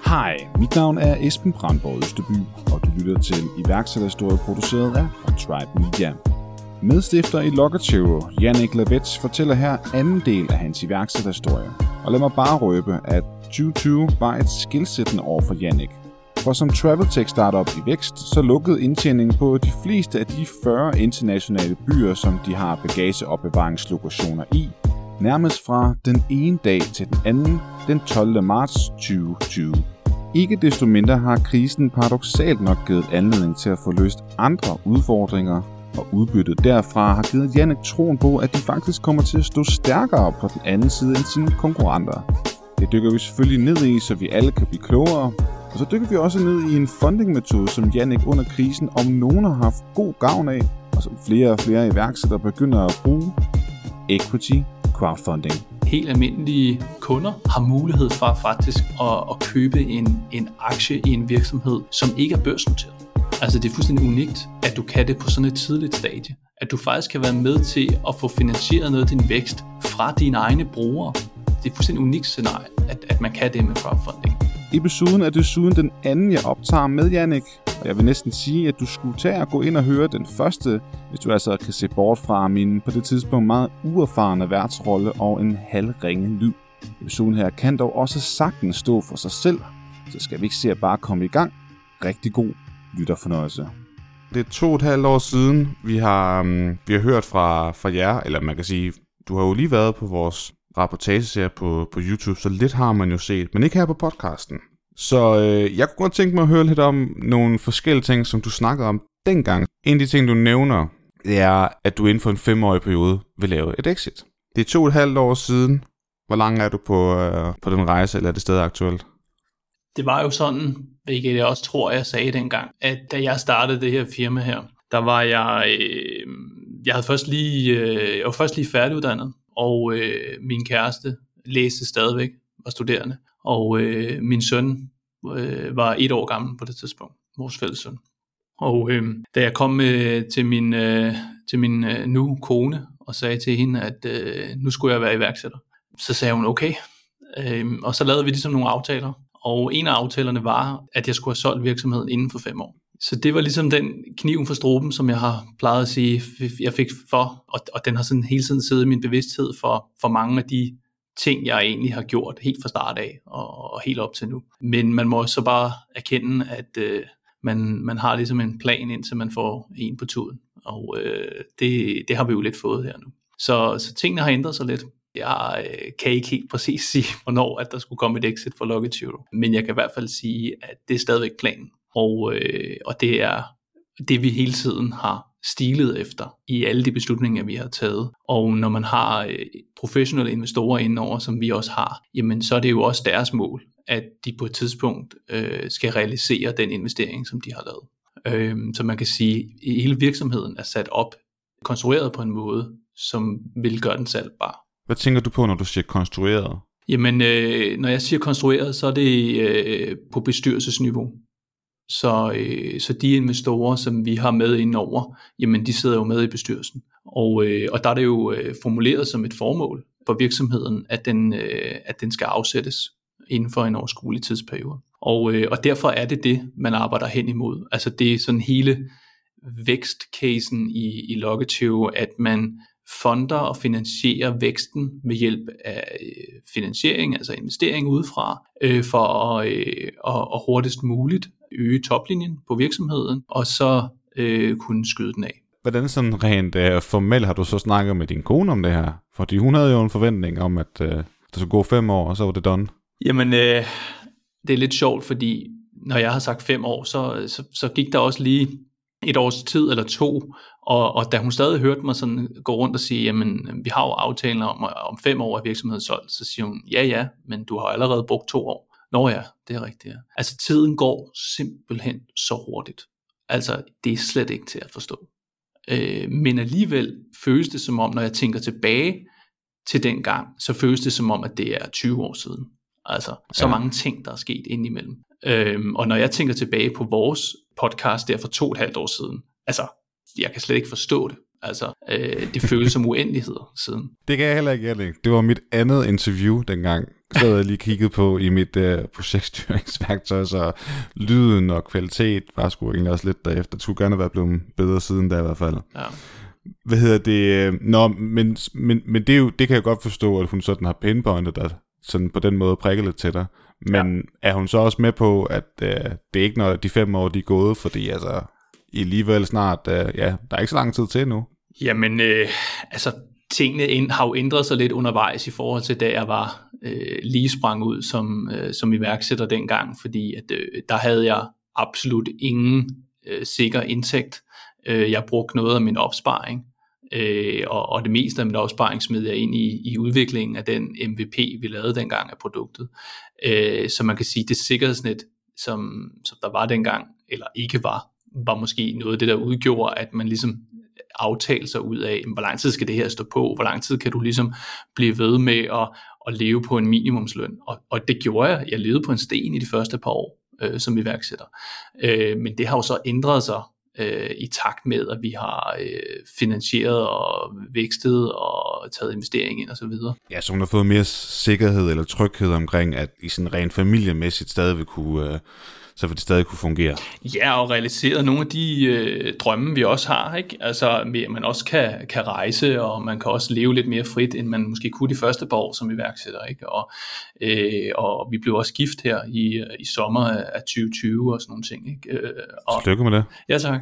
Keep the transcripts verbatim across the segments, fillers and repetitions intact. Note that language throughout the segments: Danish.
Hej, mit navn er Esben Brandborg Østerby, og du lytter til iværksætterhistorie produceret af Tribe Media. Medstifter i Logatero, Jannik Lavets, fortæller her anden del af hans iværksætterhistorie. Og lad mig bare røbe, at tyve tyve var et skilsættende år for Jannik. For som travel tech startup i vækst, så lukkede indtjeningen på de fleste af de fyrre internationale byer, som de har bagageopbevaringslokationer i, nærmest fra den ene dag til den anden, den tolvte marts tyve tyve. Ikke desto mindre har krisen paradoksalt nok givet anledning til at få løst andre udfordringer, og udbyttet derfra har givet Jannik troen på, at de faktisk kommer til at stå stærkere på den anden side end sine konkurrenter. Det dykker vi selvfølgelig ned i, så vi alle kan blive klogere, og så dykker vi også ned i en fundingmetode, som Jannik under krisen om nogen har haft god gavn af, og som flere og flere iværksættere begynder at bruge: equity crowdfunding. Helt almindelige kunder har mulighed for faktisk at, at købe en, en aktie i en virksomhed, som ikke er børsnoteret. Altså det er fuldstændig unikt, at du kan det på sådan et tidligt stadie. At du faktisk kan være med til at få finansieret noget af din vækst fra dine egne brugere. Det er et fuldstændig unikt scenarie, at, at man kan det med crowdfunding. Episoden er desuden den anden, jeg optager med Jannik, og jeg vil næsten sige, at du skulle tage og gå ind og høre den første, hvis du altså kan se bort fra min på det tidspunkt meget uerfarne værtsrolle og en halvringe lyd. Episoden her kan dog også sagtens stå for sig selv, så skal vi ikke se at bare komme i gang. Rigtig god lytterfornøjelse. Det er to og et halvt år siden, vi har, um, vi har hørt fra, fra jer, eller man kan sige, du har jo lige været på vores rapportageserie på, på YouTube, så lidt har man jo set, men ikke her på podcasten. Så øh, jeg kunne godt tænke mig at høre lidt om nogle forskellige ting, som du snakkede om dengang. En af de ting, du nævner, det er, at du inden for en femårig periode vil lave et exit. Det er to og et halvt år siden. Hvor lang er du på, øh, på den rejse, eller er det stadig aktuelt? Det var jo sådan, hvilket jeg også tror, jeg sagde dengang, at da jeg startede det her firma her, der var jeg, øh, jeg havde først lige, øh, jeg var først lige færdiguddannet, og øh, min kæreste læste stadigvæk, var studerende, og øh, min søn øh, var et år gammel på det tidspunkt, vores fælles søn. Og øh, da jeg kom øh, til min, øh, til min øh, nu kone og sagde til hende, at øh, nu skulle jeg være iværksætter, så sagde hun okay, øh, og så lavede vi ligesom nogle aftaler, og en af aftalerne var, at jeg skulle have solgt virksomheden inden for fem år. Så det var ligesom den kniven for struben, som jeg har plejet at sige, jeg fik for, og, og den har sådan hele tiden siddet i min bevidsthed for, for mange af de ting, jeg egentlig har gjort helt fra start af, og, og helt op til nu. Men man må så bare erkende, at øh, man, man har ligesom en plan, indtil man får en på tuden, og øh, det, det har vi jo lidt fået her nu. Så, så tingene har ændret sig lidt. Jeg øh, kan ikke helt præcis sige, hvornår at der skulle komme et exit for Logatero, men jeg kan i hvert fald sige, at det er stadigvæk planen. Og, øh, og det er det, vi hele tiden har stilet efter i alle de beslutninger, vi har taget. Og når man har øh, professionelle investorer indenover, som vi også har, jamen så er det jo også deres mål, at de på et tidspunkt øh, skal realisere den investering, som de har lavet. Øh, så man kan sige, at hele virksomheden er sat op, konstrueret på en måde, som vil gøre den salgbar. Hvad tænker du på, når du siger konstrueret? Jamen, øh, når jeg siger konstrueret, så er det øh, på bestyrelsesniveau. Så, øh, så de investorer, som vi har med indover, jamen de sidder jo med i bestyrelsen. Og, øh, og der er det jo øh, formuleret som et formål for virksomheden, at den, øh, at den skal afsættes inden for en overskuelig tidsperiode. Og, øh, og derfor er det det, man arbejder hen imod. Altså det er sådan hele vækstcasen i, i Logatero, at man fonder og finansierer væksten ved hjælp af øh, finansiering, altså investering udefra, øh, for at, øh, at, at hurtigst muligt øge toplinjen på virksomheden, og så øh, kunne skyde den af. Hvordan sådan rent øh, formelt har du så snakket med din kone om det her? Fordi hun havde jo en forventning om, at øh, det skulle gå fem år, og så var det done. Jamen, øh, det er lidt sjovt, fordi når jeg har sagt fem år, så, så, så gik der også lige et års tid eller to, og, og da hun stadig hørte mig sådan gå rundt og sige, jamen vi har jo aftaler om, om fem år af virksomheden solgt, så siger hun, ja ja, men du har allerede brugt to år. Nå ja, det er rigtigt. Ja. Altså tiden går simpelthen så hurtigt. Altså det er slet ikke til at forstå. Øh, men alligevel føles det som om, når jeg tænker tilbage til den gang, så føles det som om, at det er tyve år siden. Altså så ja. mange ting, der er sket indimellem. Øh, og når jeg tænker tilbage på vores podcast der for to og et halvt år siden, altså jeg kan slet ikke forstå det. Altså, øh, det føles som uendeligheder siden. Det kan jeg heller ikke, Jannik. Det var mit andet interview dengang, sad jeg lige kigget på i mit uh, projektstyringsværktøj, så lyden og kvalitet var sgu egentlig også lidt derefter. Det skulle gerne være blevet bedre siden da i hvert fald. Ja. Hvad hedder det? Nå, men, men, men det, er jo, det kan jeg godt forstå, at hun sådan har pinpointet dig sådan på den måde prikket lidt til dig. Men ja. Er hun så også med på, at uh, det er ikke når de fem år de er gået, fordi altså i alligevel snart, uh, ja, der er ikke så lang tid til nu. Jamen, øh, altså tingene ind, har jo ændret sig lidt undervejs i forhold til, da jeg var øh, lige sprang ud som, øh, som iværksætter dengang, fordi at, øh, der havde jeg absolut ingen øh, sikker indtægt. Øh, jeg brugte noget af min opsparing, øh, og, og det meste af min opsparing smed jeg ind i, i udviklingen af den M V P, vi lavede dengang af produktet. Øh, så man kan sige, det sikkerhedsnet, som, som der var dengang, eller ikke var, var måske noget af det, der udgjorde, at man ligesom aftale sig ud af, hvor lang tid skal det her stå på, hvor lang tid kan du ligesom blive ved med at, at leve på en minimumsløn, og, og det gjorde jeg, jeg levede på en sten i de første par år øh, som iværksætter, øh, men det har jo så ændret sig øh, i takt med, at vi har øh, finansieret og vækstet og taget investering ind og så videre. Ja, så hun har fået mere sikkerhed eller tryghed omkring, at i sådan rent familiemæssigt stadig vil kunne øh, så vil det stadig kunne fungere. Ja, og realisere nogle af de øh, drømme, vi også har, ikke? Altså, at man også kan, kan rejse, og man kan også leve lidt mere frit, end man måske kunne de første par år som iværksætter, ikke? Og, øh, og vi blev også gift her i, i sommer af tyve tyve og sådan nogle ting, ikke? Øh, og, Tillykke med det. Ja, tak.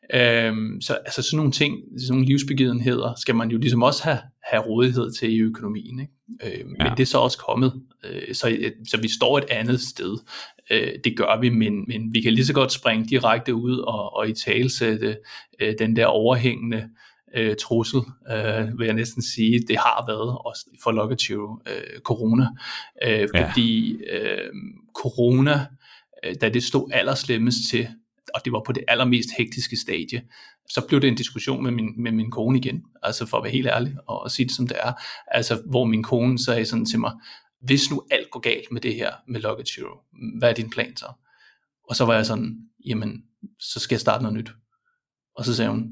Øhm, så altså sådan nogle ting, sådan nogle livsbegivenheder, skal man jo ligesom også have, have rådighed til i økonomien, ikke? Øh, men ja. Det er så også kommet, øh, så, så vi står et andet sted. Øh, det gør vi, men, men vi kan lige så godt springe direkte ud og, og i talesætte øh, den der overhængende øh, trussel, øh, vil jeg næsten sige, det har været også for Locatio øh, corona, øh, ja. fordi øh, corona, øh, da det stod allerslemmest til, og det var på det allermest hektiske stadie, så blev det en diskussion med min, med min kone igen, altså for at være helt ærlig og, og sige det som det er, altså hvor min kone sagde sådan til mig, hvis nu alt går galt med det her med Locatio, hvad er din plan så? Og så var jeg sådan, jamen, så skal jeg starte noget nyt. Og så sagde hun,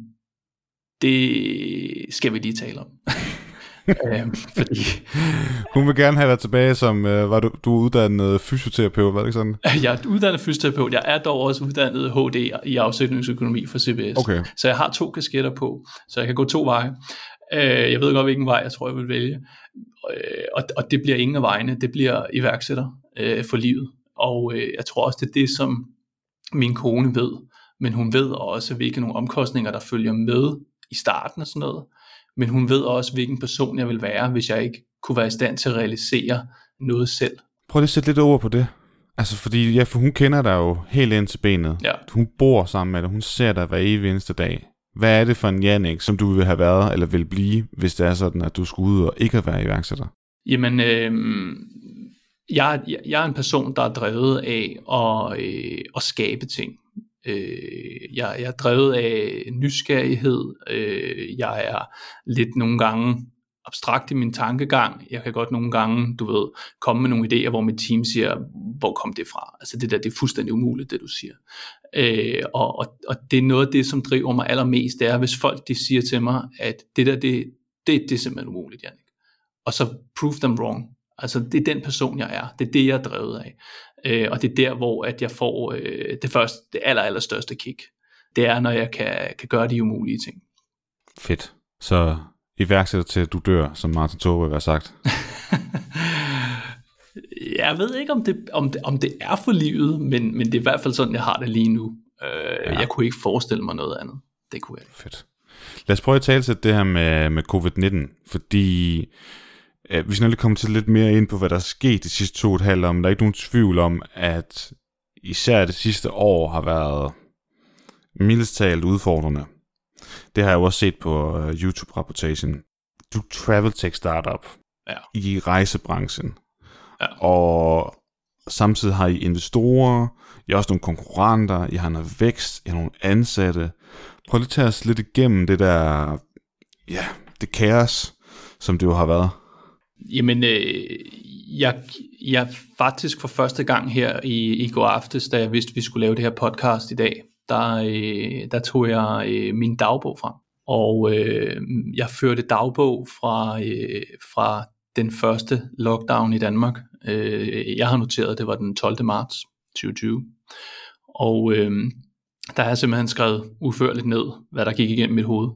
det skal vi lige tale om. øhm, fordi hun vil gerne have dig tilbage som, øh, var du, du er uddannet fysioterapeut, var det ikke sådan? Jeg er uddannet fysioterapeut, jeg er dog også uddannet H D i afsætningsøkonomi for C B S. Okay. Så jeg har to kasketter på, så jeg kan gå to veje. Jeg ved godt, hvilken vej jeg tror, jeg vil vælge. Og, og det bliver ingen af vejene. Det bliver iværksætter øh, for livet. Og øh, jeg tror også, det er det, som min kone ved. Men hun ved også, hvilke nogle omkostninger, der følger med i starten og sådan noget. Men hun ved også, hvilken person jeg vil være, hvis jeg ikke kunne være i stand til at realisere noget selv. Prøv lige at sætte lidt ord på det. Altså, fordi ja, for hun kender dig jo helt ind til benet. Ja. Hun bor sammen med dig. Hun ser dig hver evig eneste dag. Hvad er det for en Jannik, som du vil have været, eller vil blive, hvis det er sådan, at du skulle ud og ikke være iværksætter? Jamen, øh, jeg, jeg er en person, der er drevet af at, øh, at skabe ting. Øh, jeg, jeg er drevet af nysgerrighed. Øh, jeg er lidt nogle gange abstrakt i min tankegang. Jeg kan godt nogle gange, du ved, komme med nogle idéer, hvor mit team siger, hvor kom det fra? Altså det der, det er fuldstændig umuligt, det du siger. Øh, og, og, og det er noget af det, som driver mig allermest, det er, hvis folk de siger til mig, at det der, det, det, det er simpelthen umuligt, Jannik. Og så prove them wrong. Altså det er den person, jeg er. Det er det, jeg er drevet af. Øh, og det er der, hvor at jeg får øh, det første, det aller, aller største kick. Det er, når jeg kan, kan gøre de umulige ting. Fedt. Så iværksætter til, at du dør, som Martin Thorpe har sagt. Jeg ved ikke, om det, om, det, om det er for livet, men, men det er i hvert fald sådan, jeg har det lige nu. Øh, ja. Jeg kunne ikke forestille mig noget andet. Det kunne jeg ikke. Fedt. Lad os prøve at tale til det her med, med covid nitten, fordi øh, vi skal lige komme til lidt mere ind på, hvad der er sket de sidste to og et halvt år, men der er ikke nogen tvivl om, at især det sidste år har været mildest talt udfordrende. Det har jeg jo også set på uh, YouTube-rapportagen. Du er travel tech startup ja. i rejsebranchen. Ja. Og samtidig har I investorer, I har også nogle konkurrenter, I har noget vækst, I har nogle ansatte. Prøv lige at tage os lidt igennem det der, ja, det kaos, som det jo har været. Jamen, øh, jeg, jeg faktisk for første gang her i, i går aftes, da jeg vidste, at vi skulle lave det her podcast i dag, der, øh, der tog jeg øh, min dagbog frem. Og øh, jeg førte dagbog fra, øh, fra den første lockdown i Danmark, Øh, jeg har noteret, det var den tolvte marts tyve tyve. Og øh, der har jeg simpelthen skrevet udførligt ned, hvad der gik igennem mit hoved.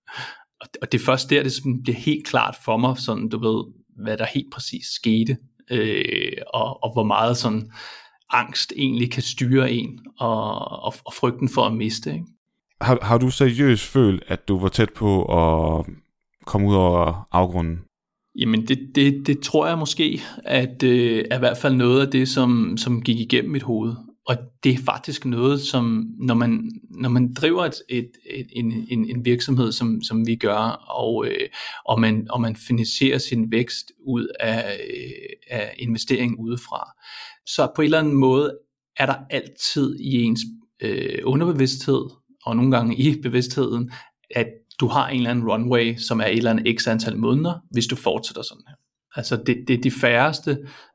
Og det er først der, det bliver helt klart for mig, sådan, du ved, hvad der helt præcis skete, øh, og, og hvor meget sådan angst egentlig kan styre en, og, og, og frygten for at miste. Ikke? Har, har du seriøst følt, at du var tæt på at komme ud over afgrunden? Jamen det, det, det tror jeg måske, at øh, er i hvert fald noget af det, som, som gik igennem mit hoved. Og det er faktisk noget, som når man, når man driver et, et, et, en, en, en virksomhed, som, som vi gør, og, øh, og, man, og man finansierer sin vækst ud af, øh, af investering udefra, så på en eller anden måde er der altid i ens øh, underbevidsthed, og nogle gange i bevidstheden, at du har en eller anden runway, som er et eller andet x antal måneder, hvis du fortsætter sådan her. Altså det, det er de færreste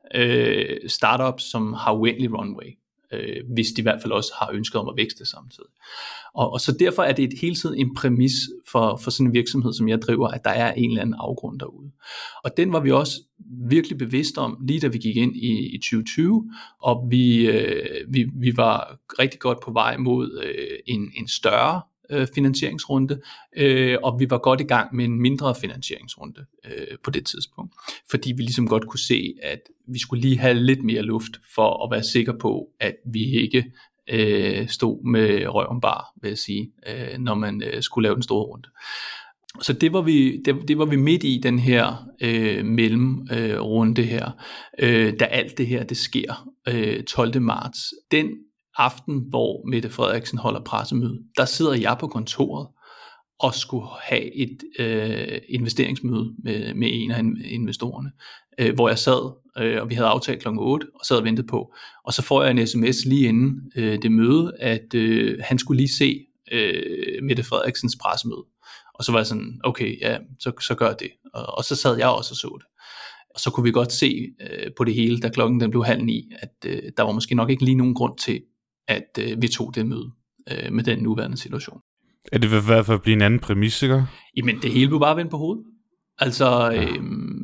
øh, startups, som har uendelig runway, øh, hvis de i hvert fald også har ønsket om at vækste samtidig. Og, og så derfor er det et, hele tiden en præmis for, for sådan en virksomhed, som jeg driver, at der er en eller anden afgrund derude. Og den var vi også virkelig bevidste om, lige da vi gik ind i, i tyve tyve, og vi, øh, vi, vi var rigtig godt på vej mod øh, en, en større øh, finansieringsrunde, øh, og vi var godt i gang med en mindre finansieringsrunde øh, på det tidspunkt, fordi vi ligesom godt kunne se, at vi skulle lige have lidt mere luft for at være sikre på, at vi ikke øh, stod med røven bar, vil jeg sige, øh, når man øh, skulle lave den store runde. Så det var vi, det, det var vi midt i, den her øh, mellemrunde øh, her, øh, da alt det her det sker øh, tolvte marts. Den aften, hvor Mette Frederiksen holder pressemøde, der sidder jeg på kontoret og skulle have et øh, investeringsmøde med, med en af investorerne, øh, hvor jeg sad, øh, og vi havde aftalt klokken otte, og sad og ventede på. Og så får jeg en sms lige inden øh, det møde, at øh, han skulle lige se øh, Mette Frederiksens pressemøde. Og så var jeg sådan, okay, ja, så, så gør det. Og, og så sad jeg også og så det. Og så kunne vi godt se øh, på det hele, da klokken den blev halv ni, at øh, der var måske nok ikke lige nogen grund til, at øh, vi tog det møde øh, med den nuværende situation. Er det i hvert fald blive en anden præmis, ikke? Jamen, det hele blev bare vendt på hovedet. Altså, ja. øh,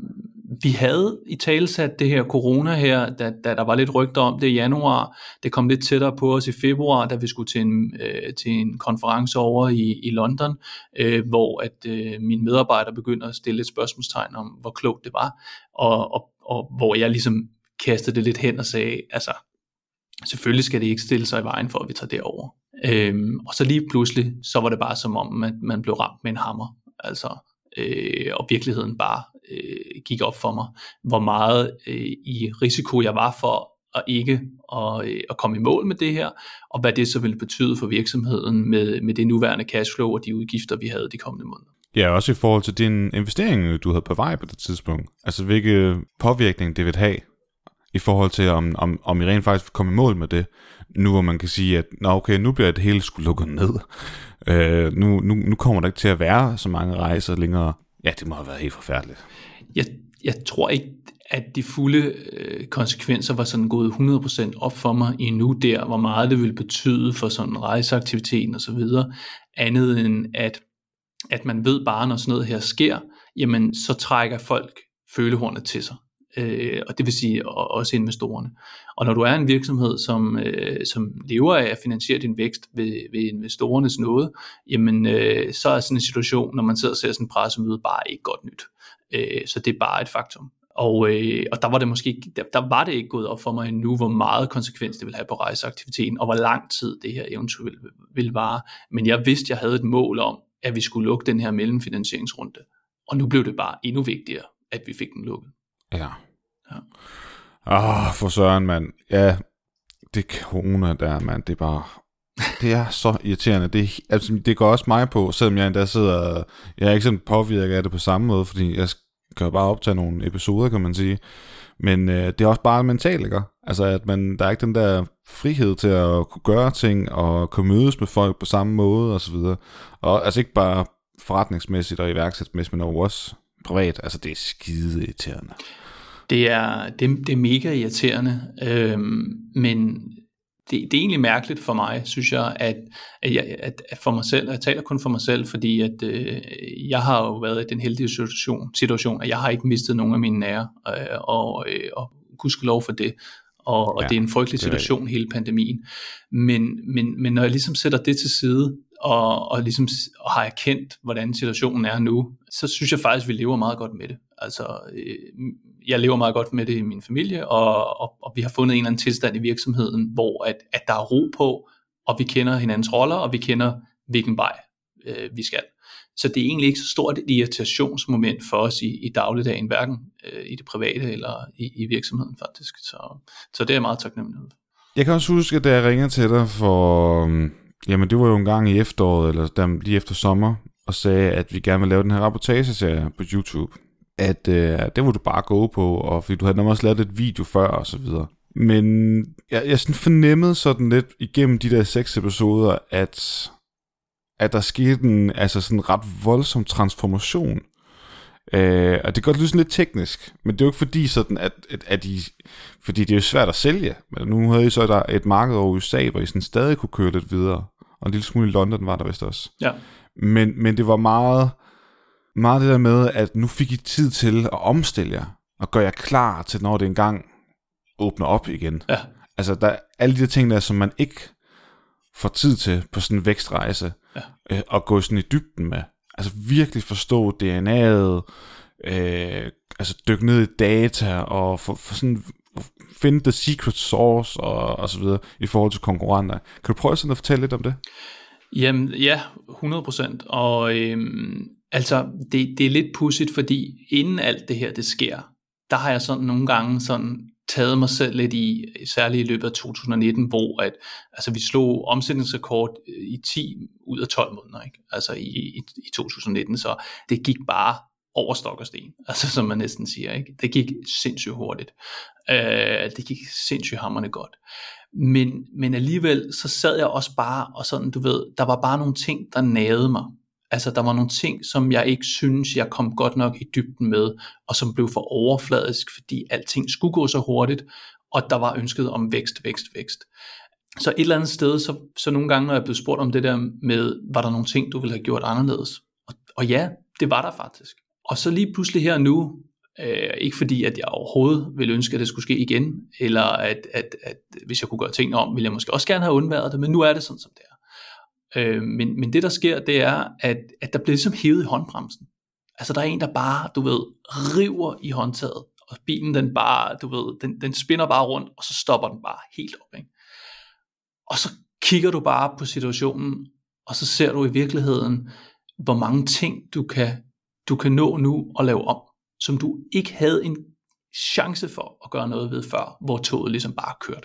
vi havde i talesat det her corona her, da, da der var lidt rygter om det i januar. Det kom lidt tættere på os i februar, da vi skulle til en, øh, til en konference over i, i London, øh, hvor at øh, mine medarbejdere begyndte at stille et spørgsmålstegn om, hvor klogt det var, og, og, og hvor jeg ligesom kastede det lidt hen og sagde, altså, selvfølgelig skal det ikke stille sig i vejen for, at vi tager det over. Øhm, og så lige pludselig, så var det bare som om, at man blev ramt med en hammer. Altså, øh, og virkeligheden bare øh, gik op for mig, hvor meget øh, i risiko jeg var for at ikke at, øh, at komme i mål med det her, og hvad det så ville betyde for virksomheden med, med det nuværende cashflow og de udgifter, vi havde de kommende måneder. Ja, også i forhold til din investering, du havde på vej på det tidspunkt. Altså, hvilke påvirkning det vil have i forhold til, om, om, om I rent faktisk vil komme i mål med det, nu hvor man kan sige, at nå, okay, nu bliver det hele skulle lukket ned. Øh, nu, nu, nu kommer der ikke til at være så mange rejser længere. Ja, det må have været helt forfærdeligt. Jeg, jeg tror ikke, at de fulde øh, konsekvenser var sådan gået hundrede procent op for mig endnu der, hvor meget det ville betyde for sådan rejseaktiviteten og så videre, andet end at, at man ved bare, når sådan noget her sker, jamen så trækker folk følehornet til sig. Øh, og det vil sige også investorerne. Og når du er en virksomhed, som, øh, som lever af at finansiere din vækst ved, ved investorernes nåde, jamen øh, så er sådan en situation, når man sidder og ser sådan en pressemøde, bare ikke godt nyt. Øh, så det er bare et faktum. Og, øh, og der var det måske der, der var det ikke gået op for mig endnu, hvor meget konsekvens det ville have på rejseaktiviteten, og hvor lang tid det her eventuelt ville vare. Men jeg vidste, jeg havde et mål om, at vi skulle lukke den her mellemfinansieringsrunde. Og nu blev det bare endnu vigtigere, at vi fik den lukket. Ja. Ja. Åh, for søren, mand. Ja, det corona der, mand, det er bare... Det er så irriterende. Det, altså, det går også mig på, selvom jeg endda sidder... Jeg er ikke sådan påvirket af det på samme måde, fordi jeg kan jo bare optage nogle episoder, kan man sige. Men øh, det er også bare mentalt, ikke? Altså, at man, der er ikke den der frihed til at kunne gøre ting, og kunne mødes med folk på samme måde, og så videre. Og altså ikke bare forretningsmæssigt og iværksætningsmæssigt, men også privat. Altså, det er skide irriterende. Det er, det, det er mega irriterende, øhm, men det, det er egentlig mærkeligt for mig, synes jeg, at, at, jeg, at, at for mig selv, jeg taler kun for mig selv, fordi at, øh, jeg har jo været i den heldige situation, situation, at jeg har ikke mistet nogen af mine nære, øh, og, øh, og gudskelov for det, og, og ja, det er en frygtelig situation, hele pandemien. Men, men, men når jeg ligesom sætter det til side, og, og ligesom og har erkendt, hvordan situationen er nu, så synes jeg faktisk, vi lever meget godt med det. Altså, øh, jeg lever meget godt med det i min familie, og, og, og vi har fundet en eller anden tilstand i virksomheden, hvor at, at der er ro på, og vi kender hinandens roller, og vi kender, hvilken vej øh, vi skal. Så det er egentlig ikke så stort et irritationsmoment for os i, i dagligdagen, hverken øh, i det private eller i, i virksomheden faktisk. Så, så det er jeg meget taknemmelig for. Jeg kan også huske, at da jeg ringede til dig for, jamen det var jo en gang i efteråret, eller der, lige efter sommer, og sagde, at vi gerne vil lave den her rapportageserie på YouTube. At øh, det var du bare gå på, og fordi du havde nemlig også lavet et video før, og så videre. Men jeg, jeg sådan fornemmede sådan lidt igennem de der seks episoder, at, at der skete en altså sådan ret voldsom transformation. Øh, og det kan godt lyde sådan lidt teknisk, men det er jo ikke fordi sådan, at, at, at I, fordi det er jo svært at sælge. Men nu havde I så der et marked over U S A, hvor I sådan stadig kunne køre lidt videre. Og en lille smule i London var der vist også. Ja. Men, men det var meget, meget det der med, at nu fik I tid til at omstille jer, og gøre jer klar til, når det engang åbner op igen. Ja. Altså, der er alle de der ting der, som man ikke får tid til på sådan en vækstrejse, ja. øh, og gå sådan i dybden med. Altså virkelig forstå D N A'et, øh, altså dykke ned i data, og for, for sådan, finde the secret source, og, og så videre, i forhold til konkurrenter. Kan du prøve sådan at fortælle lidt om det? Jamen, ja, hundrede procent. Og øhm, altså, det, det er lidt pudsigt, fordi inden alt det her, det sker, der har jeg sådan nogle gange sådan taget mig selv lidt i, særligt i løbet af to tusind nitten, hvor at, altså vi slog omsætningsrekord i ti ud af tolv måneder, ikke? Altså i, i, i to tusind nitten, så det gik bare over stok og sten, altså som man næsten siger, ikke? Det gik sindssygt hurtigt. Øh, det gik sindssygt hamrende godt. Men, men alligevel, så sad jeg også bare, og sådan, du ved, der var bare nogle ting, der nagede mig. Altså, der var nogle ting, som jeg ikke synes, jeg kom godt nok i dybden med, og som blev for overfladisk, fordi alting skulle gå så hurtigt, og der var ønsket om vækst, vækst, vækst. Så et eller andet sted, så, så nogle gange, når jeg blev spurgt om det der med, var der nogle ting, du ville have gjort anderledes? Og, og ja, det var der faktisk. Og så lige pludselig her nu, øh, ikke fordi, at jeg overhovedet ville ønske, at det skulle ske igen, eller at, at, at hvis jeg kunne gøre tingene om, ville jeg måske også gerne have undværet det, men nu er det sådan, som det er. Øh, men, men det der sker, det er, at, at der bliver ligesom hævet i håndbremsen. Altså der er en, der bare, du ved, river i håndtaget, og bilen den bare, du ved, den, den spinner bare rundt, og så stopper den bare helt op, ikke? Og så kigger du bare på situationen, og så ser du i virkeligheden, hvor mange ting du kan, du kan nå nu og lave om, som du ikke havde en chance for at gøre noget ved før, hvor toget ligesom bare kørte.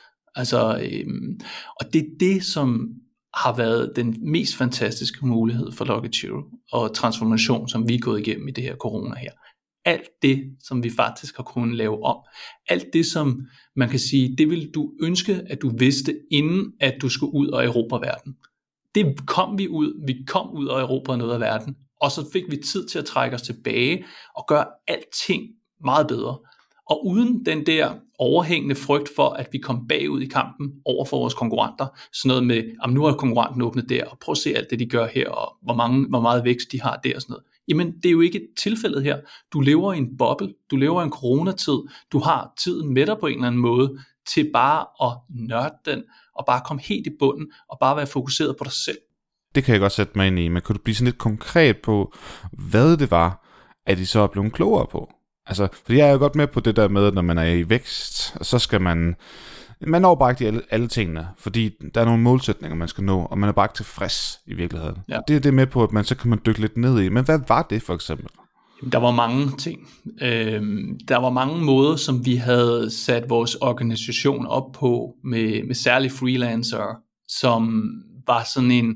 Altså, øhm, og det er det, som har været den mest fantastiske mulighed for Lucky Churro og transformation, som vi er gået igennem i det her corona her. Alt det, som vi faktisk har kunnet lave om. Alt det, som man kan sige, det ville du ønske, at du vidste, inden at du skulle ud og erobre verden. Det kom vi ud. Vi kom ud og erobrede noget af verden. Og så fik vi tid til at trække os tilbage og gøre alting meget bedre. Og uden den der overhængende frygt for, at vi kom bagud i kampen over for vores konkurrenter, sådan noget med, at nu har konkurrenten åbnet der, og prøv at se alt det, de gør her, og hvor, mange, hvor meget vækst de har der og sådan noget. Jamen, det er jo ikke tilfældet her. Du lever i en boble, du lever i en coronatid, du har tiden med dig på en eller anden måde, til bare at nørde den, og bare komme helt i bunden, og bare være fokuseret på dig selv. Det kan jeg godt sætte mig ind i, men kan du blive sådan lidt konkret på, hvad det var, at I så er blevet klogere på? Altså, fordi jeg er jo godt med på det der med, at når man er i vækst, så skal man, man når bare ikke alle, alle tingene, fordi der er nogle målsætninger, man skal nå, og man er bare ikke tilfreds i virkeligheden. Ja. Det er det med på, at man så kan man dykke lidt ned i. Men hvad var det for eksempel? Der var mange ting. Øhm, der var mange måder, som vi havde sat vores organisation op på, med, med særlige freelancere, som var sådan en,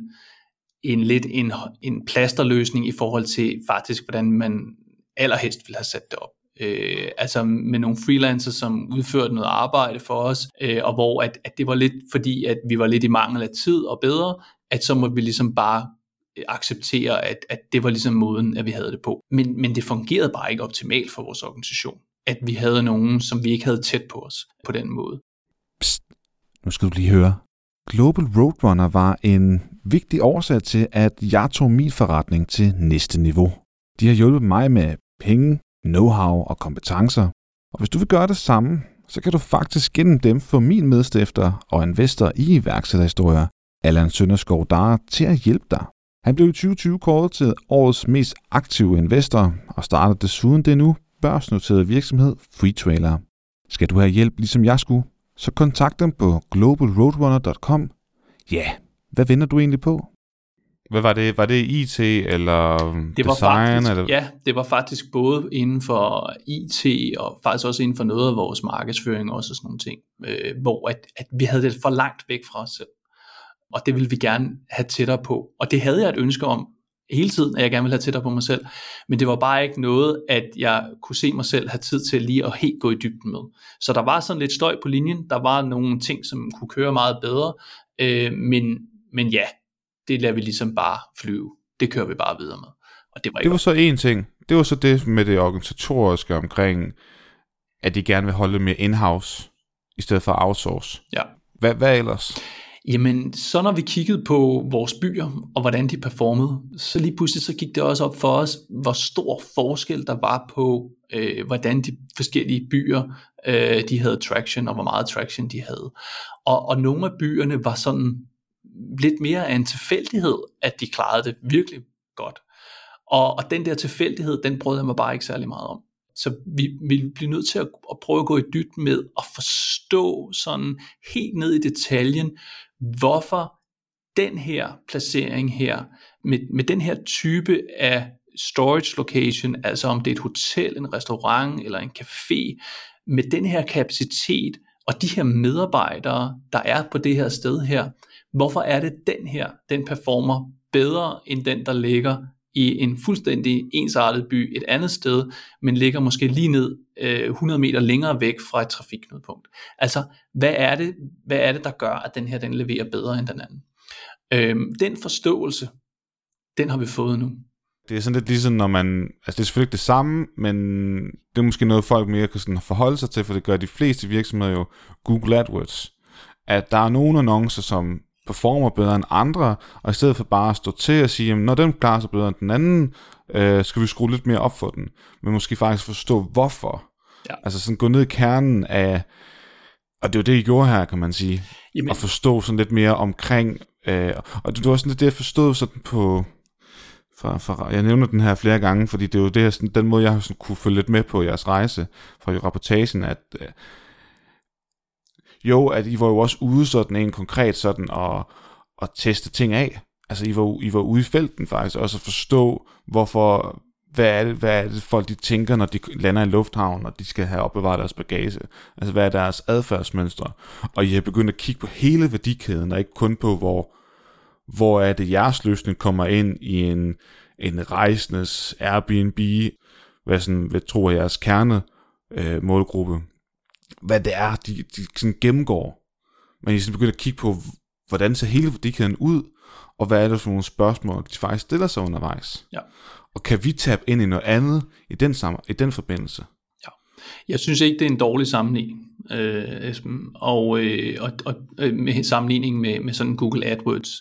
en lidt en, en plasterløsning i forhold til faktisk, hvordan man allerhelst ville have sat det op. Øh, altså med nogle freelancers, som udførte noget arbejde for os, øh, og hvor at, at det var lidt fordi, at vi var lidt i mangel af tid og bedre, at så måtte vi ligesom bare acceptere, at, at det var ligesom måden, at vi havde det på. Men, men det fungerede bare ikke optimalt for vores organisation, at vi havde nogen, som vi ikke havde tæt på os på den måde. Psst, nu skal du lige høre. Global Roadrunner var en vigtig årsag til, at jeg tog min forretning til næste niveau. De har hjulpet mig med penge, know-how og kompetencer. Og hvis du vil gøre det samme, så kan du faktisk gennem dem få min medstifter og investor i iværksætterhistorier, Allan Sønderskov Dare, til at hjælpe dig. Han blev i tyve tyve kåret til årets mest aktive investor og startede desuden den nu børsnoterede virksomhed Freetrailer. Skal du have hjælp, ligesom jeg skulle, så kontakt dem på global roadrunner punktum com. Ja, hvad venter du egentlig på? Hvad var det? Var det I T eller det var design? Faktisk, eller? Ja, det var faktisk både inden for I T og faktisk også inden for noget af vores markedsføring også og sådan nogle ting, øh, hvor at, at vi havde det for langt væk fra os selv. Og det ville vi gerne have tættere på. Og det havde jeg et ønske om hele tiden, at jeg gerne ville have tættere på mig selv. Men det var bare ikke noget, at jeg kunne se mig selv have tid til lige at helt gå i dybden med. Så der var sådan lidt støj på linjen. Der var nogle ting, som kunne køre meget bedre. Øh, men, men ja, det lader vi ligesom bare flyve. Det kører vi bare videre med. Og det var, det var så en ting. Det var så det med det organisatoriske omkring, at de gerne vil holde det mere in-house, i stedet for outsource. Ja. Hvad, hvad ellers? Jamen, så når vi kiggede på vores byer, og hvordan de performede, så lige pludselig så gik det også op for os, hvor stor forskel der var på, øh, hvordan de forskellige byer, øh, de havde traction, og hvor meget traction de havde. Og, og nogle af byerne var sådan lidt mere af en tilfældighed, at de klarede det virkelig godt. Og, og den der tilfældighed, den brød jeg mig bare ikke særlig meget om. Så vi, vi bliver nødt til at, at prøve at gå i dybden med at forstå sådan helt ned i detaljen, hvorfor den her placering her, med, med den her type af storage location, altså om det er et hotel, en restaurant eller en café, med den her kapacitet og de her medarbejdere, der er på det her sted her, hvorfor er det den her, den performer bedre end den, der ligger i en fuldstændig ensartet by et andet sted, men ligger måske lige ned øh, hundrede meter længere væk fra et trafikknudepunkt. Altså, hvad er det, hvad er det der gør, at den her den leverer bedre end den anden? Øhm, den forståelse, den har vi fået nu. Det er sådan lidt ligesom, når man, altså det er selvfølgelig ikke det samme, men det er måske noget, folk mere kan sådan forholde sig til, for det gør de fleste virksomheder jo, Google AdWords, at der er nogle annoncer, som performer bedre end andre, og i stedet for bare at stå til og sige, jamen, når den klarer sig bedre end den anden, øh, skal vi skrue lidt mere op for den, men måske faktisk forstå hvorfor. Ja. Altså sådan gå ned i kernen af, og det er jo det, I gjorde her, kan man sige, Jamen. at forstå sådan lidt mere omkring, øh, og det var sådan lidt det, jeg forstod sådan på, fra, fra, jeg nævner den her flere gange, fordi det er jo det, sådan, den måde, jeg sådan kunne følge lidt med på jeres rejse fra rapportagen, at øh, jo, at I var jo også ude sådan en konkret sådan og, og teste ting af. Altså I var, I var ude i felten faktisk, også at forstå, hvorfor, hvad er det, hvad er det folk de tænker, når de lander i lufthavn, og de skal have opbevaret deres bagage. Altså hvad er deres adfærdsmønstre. Og I har begyndt at kigge på hele værdikæden, og ikke kun på, hvor, hvor er det jeres løsning kommer ind i en, en rejsendes Airbnb, hvad, sådan, hvad tror jeg jeres kerne øh, målgruppe, hvad det er, de, de sådan gennemgår. Men I sådan begynder at kigge på, hvordan ser hele værdikæden ud, og hvad er det for nogle spørgsmål, de faktisk stiller sig undervejs. Ja. Og kan vi tabe ind i noget andet i den, sammen, i den forbindelse? Ja. Jeg synes ikke, det er en dårlig sammenligning, øh, Esben, og, øh, og, og med sammenligning med, med sådan Google AdWords.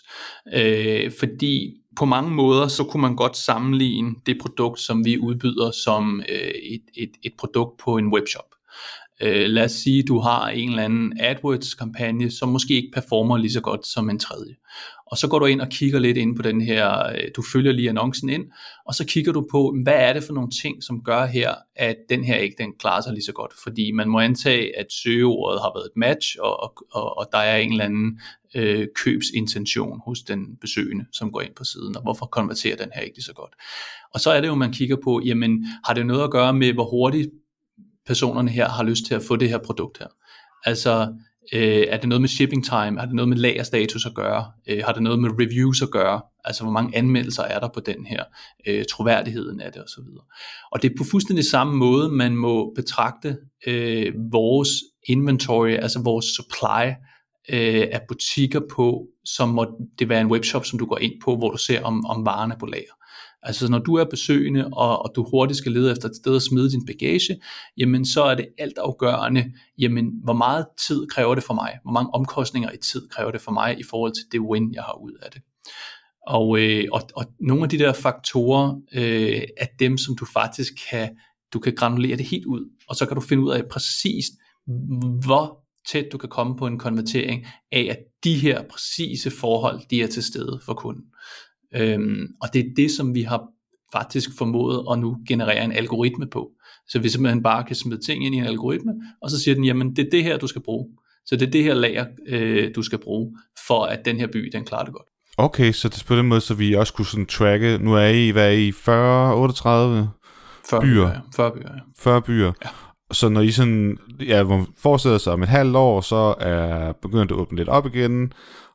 Øh, fordi på mange måder, så kunne man godt sammenligne det produkt, som vi udbyder som øh, et, et, et produkt på en webshop. Uh, lad os sige, du har en eller anden AdWords-kampagne, som måske ikke performer lige så godt som en tredje. Og så går du ind og kigger lidt ind på den her, uh, du følger lige annoncen ind, og så kigger du på, hvad er det for nogle ting, som gør her, at den her ikke den klarer sig lige så godt. Fordi man må antage, at søgeordet har været et match, og, og, og der er en eller anden uh, købsintention hos den besøgende, som går ind på siden, og hvorfor konverterer den her ikke lige så godt. Og så er det jo, man kigger på, jamen har det noget at gøre med, hvor hurtigt personerne her har lyst til at få det her produkt her. Altså, øh, er det noget med shipping time? Har det noget med lagerstatus at gøre? Øh, har det noget med reviews at gøre? Altså, hvor mange anmeldelser er der på den her? Øh, troværdigheden af det, osv. Og det er på fuldstændig samme måde, man må betragte øh, vores inventory, altså vores supply øh, af butikker på, som må det være en webshop, som du går ind på, hvor du ser, om, om varerne er på lager. Altså når du er besøgende, og, og du hurtigt skal lede efter et sted at smide din bagage, jamen så er det altafgørende, jamen hvor meget tid kræver det for mig? Hvor mange omkostninger i tid kræver det for mig i forhold til det win, jeg har ud af det? Og, øh, og, og nogle af de der faktorer øh, er dem, som du faktisk kan, du kan granulere det helt ud, og så kan du finde ud af præcis, hvor tæt du kan komme på en konvertering af, at de her præcise forhold, de er til stede for kunden. Øhm, og det er det, som vi har faktisk formået at nu generere en algoritme på. Så vi simpelthen bare kan smide ting ind i en algoritme, og så siger den, jamen det er det her, du skal bruge. Så det er det her lager, øh, du skal bruge, for at den her by, den klarer det godt. Okay, så det er på den måde, så vi også kunne sådan tracke, nu er I, hvad er I, fyrre, otteogtredive fyrre byer? Ja. fyrre byer, ja. fyrre byer. Ja. Så når I sådan, ja, hvor forestiller sig om et halvt år, så er begyndt at åbne lidt op igen,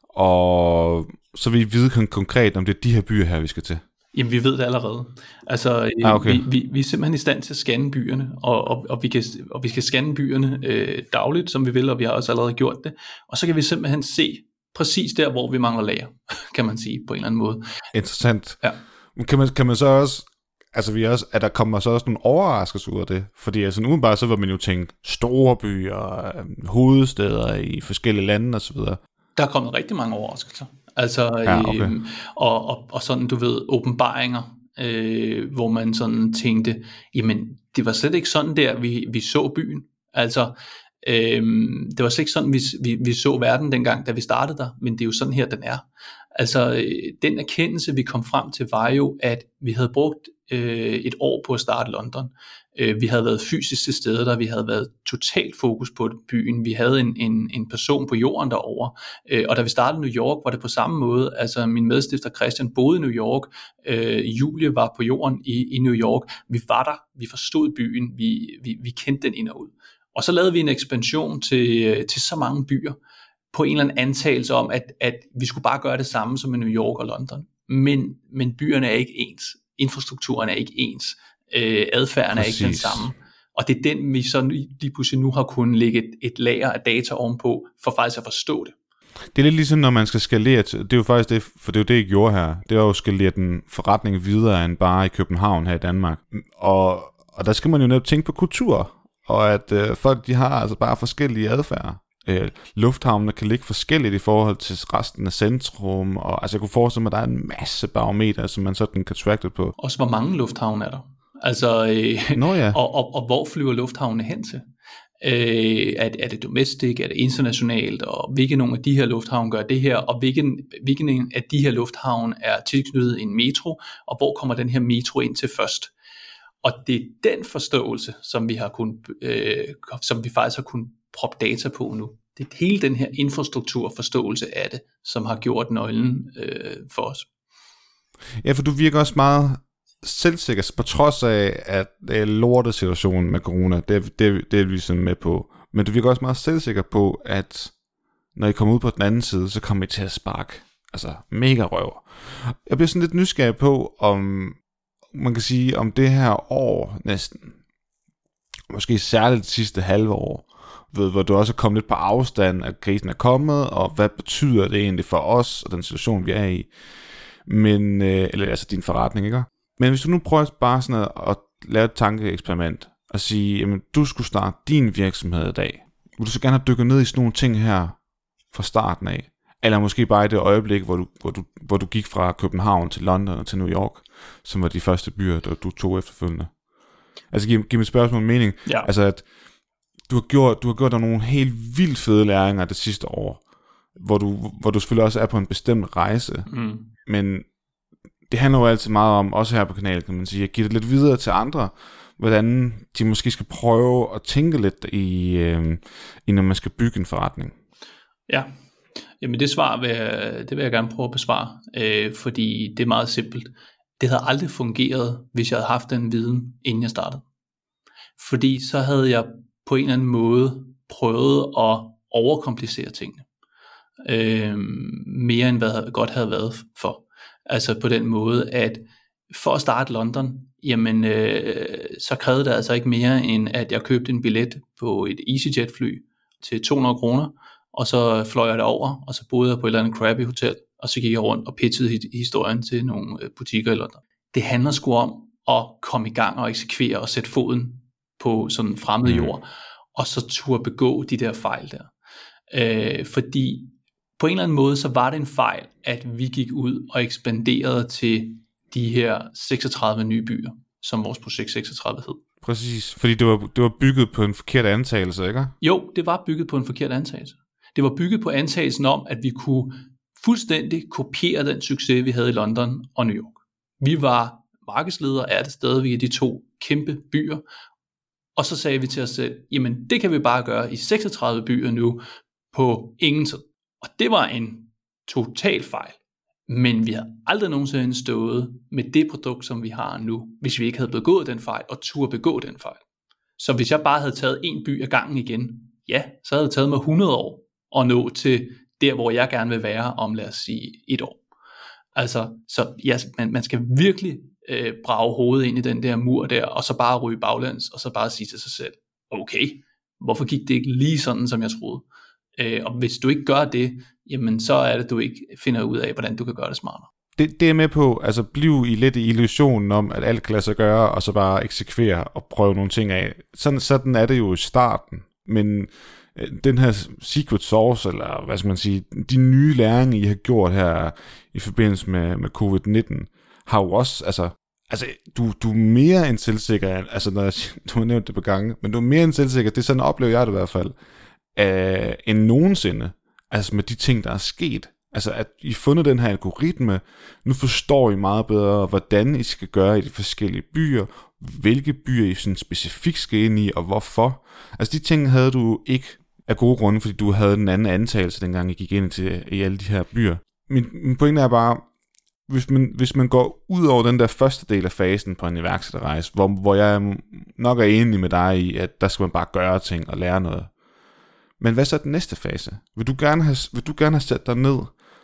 og så vil I vide konkret, om det er de her byer her, vi skal til. Jamen, vi ved det allerede. Altså, ah, okay. vi, vi, vi er simpelthen i stand til at scanne byerne, og, og, og, vi, kan, og vi skal scanne byerne øh, dagligt, som vi vil, og vi har også allerede gjort det. Og så kan vi simpelthen se præcis der, hvor vi mangler lager, kan man sige, på en eller anden måde. Interessant. Ja. Kan man, kan man så også, altså vi også, at der kommer så også nogle overraskelser ud af det? Fordi altså udenbart, så vil man jo tænke store byer, hovedsteder i forskellige lande osv. Der er kommet rigtig mange overraskelser. Altså, ja, okay. øh, og, og, og sådan, du ved, åbenbaringer, øh, hvor man sådan tænkte, jamen, det var slet ikke sådan der, vi, vi så byen. Altså, øh, det var slet ikke sådan, vi, vi, vi så verden dengang, da vi startede der, men det er jo sådan her, den er. Altså, øh, den erkendelse, vi kom frem til, var jo, at vi havde brugt øh, et år på at starte London. Øh, vi havde været fysisk til stede der, vi havde været totalt fokus på byen, vi havde en, en, en person på jorden derovre, øh, og da vi startede New York, var det på samme måde. Altså, min medstifter Christian boede i New York, øh, Julie var på jorden i, i New York, vi var der, vi forstod byen, vi, vi, vi kendte den ind og ud. Og så lavede vi en ekspansion til, til så mange byer, på en eller anden antagelse om, at, at vi skulle bare gøre det samme som i New York og London. Men, men byerne er ikke ens. Infrastrukturen er ikke ens. Øh, adfærden Præcis. er ikke den samme. Og det er den, vi så lige pludselig nu har kunnet lægge et, et lager af data ovenpå, for faktisk at forstå det. Det er lidt ligesom, når man skal skalere, det er jo faktisk det, for det er jo det, I gjorde her. Det er jo at skalere den forretning videre end bare i København her i Danmark. Og, og der skal man jo netop tænke på kultur, og at øh, folk, de har altså bare forskellige adfærd. Øh, lufthavnene kan ligge forskelligt i forhold til resten af centrum, og altså jeg kunne forestille mig, at der er en masse barometer, som man sådan kan tracke det på. Også hvor mange lufthavne er der? Altså, øh, Nå, ja. og, og, og hvor flyver lufthavnene hen til? Øh, er, er det domestic, er det internationalt, og hvilke nogle af de her lufthavne gør det her, og hvilken, hvilken af de her lufthavne er tilknyttet en metro, og hvor kommer den her metro ind til først? Og det er den forståelse, som vi har kun, øh, som vi faktisk har kunnet proppe data på nu. Det er hele den her infrastrukturforståelse af det, som har gjort nøglen øh, for os. Ja, for du virker også meget selvsikker, på trods af, at det er lortet situationen med corona, det, det, det er vi sådan med på. Men du virker også meget selvsikker på, at når I kommer ud på den anden side, så kommer I til at sparke. Altså, mega røv. Jeg bliver sådan lidt nysgerrig på, om man kan sige, om det her år næsten, måske særligt det sidste halve år, ved, hvor du også er kommet lidt på afstand, at krisen er kommet, og hvad betyder det egentlig for os, og den situation, vi er i. Men, øh, eller altså din forretning, ikke? Men hvis du nu prøver bare sådan at, at lave et tankeeksperiment, og sige, jamen du skulle starte din virksomhed i dag, vil du så gerne have dykket ned i sådan nogle ting her, fra starten af? Eller måske bare i det øjeblik, hvor du, hvor du, hvor du gik fra København til London og til New York, som var de første byer, der du tog efterfølgende. Altså giv, giv mig et spørgsmål om mening. Ja. Altså at du har gjort, du har gjort dig nogle helt vildt fede læringer det sidste år, hvor du, hvor du selvfølgelig også er på en bestemt rejse. Mm. Men det handler jo altid meget om, også her på kanalen, kan man sige, at give det lidt videre til andre, hvordan de måske skal prøve at tænke lidt i, øh, i når man skal bygge en forretning. Ja, jamen det svar vil jeg, det vil jeg gerne prøve at besvare, øh, fordi det er meget simpelt. Det havde aldrig fungeret, hvis jeg havde haft den viden, inden jeg startede. Fordi så havde jeg på en eller anden måde prøvet at overkomplicere tingene, øh, mere end hvad jeg godt havde været for. Altså på den måde, at for at starte London, jamen øh, så krævede det altså ikke mere, end at jeg købte en billet på et EasyJet fly til to hundrede kroner, og så fløj jeg derover, og så boede jeg på et eller andet crappy hotel, og så gik jeg rundt og pitchede historien til nogle butikker i London. Det handler sgu om at komme i gang og eksekvere og sætte foden på sådan fremmed jord, og så turde begå de der fejl der. Øh, fordi på en eller anden måde, så var det en fejl, at vi gik ud og ekspanderede til de her seksogtredive nye byer, som vores projekt seksogtredive hed. Præcis, fordi det var, det var bygget på en forkert antagelse, ikke? Jo, det var bygget på en forkert antagelse. Det var bygget på antagelsen om, at vi kunne fuldstændig kopiere den succes, vi havde i London og New York. Vi var markedsledere, er det stadigvæk i de to kæmpe byer, og så sagde vi til os selv, jamen det kan vi bare gøre i seksogtredive byer nu på ingen tid. Og det var en total fejl. Men vi havde aldrig nogensinde stået med det produkt, som vi har nu, hvis vi ikke havde begået den fejl, og turde begå den fejl. Så hvis jeg bare havde taget en by ad gangen igen, ja, så havde det taget mig hundrede år at nå til der, hvor jeg gerne vil være om, lad os sige, et år. Altså, så ja, man, man skal virkelig øh, brage hovedet ind i den der mur der, og så bare ryge baglæns, og så bare sige til sig selv, okay, hvorfor gik det ikke lige sådan, som jeg troede? Øh, og hvis du ikke gør det, jamen så er det, du ikke finder ud af, hvordan du kan gøre det smartere. Det, det er med på, altså bliv i lidt i illusionen om, at alt kan lade sig gøre, og så bare eksekvere og prøve nogle ting af. Sådan, sådan er det jo i starten, men øh, den her secret sauce, eller hvad skal man sige, de nye læringer, I har gjort her i forbindelse med, med covid nitten, har jo også, altså, altså du, du er mere end selvsikker, altså når jeg, du har nævnt det på gange, men du er mere end selvsikker, det er sådan oplever jeg det i hvert fald, øh, end nogensinde, altså med de ting, der er sket. Altså at I har fundet den her algoritme, nu forstår I meget bedre, hvordan I skal gøre i de forskellige byer, hvilke byer I sådan specifikt skal ind i, og hvorfor. Altså de ting havde du ikke af gode grunde, fordi du havde en anden antagelse, dengang I gik ind til i alle de her byer. Min, min pointe er bare, hvis man, hvis man går ud over den der første del af fasen på en iværksætterrejse, hvor, hvor jeg nok er enig med dig i, at der skal man bare gøre ting og lære noget. Men hvad så er den næste fase? Vil du gerne have, vil du gerne have sat dig ned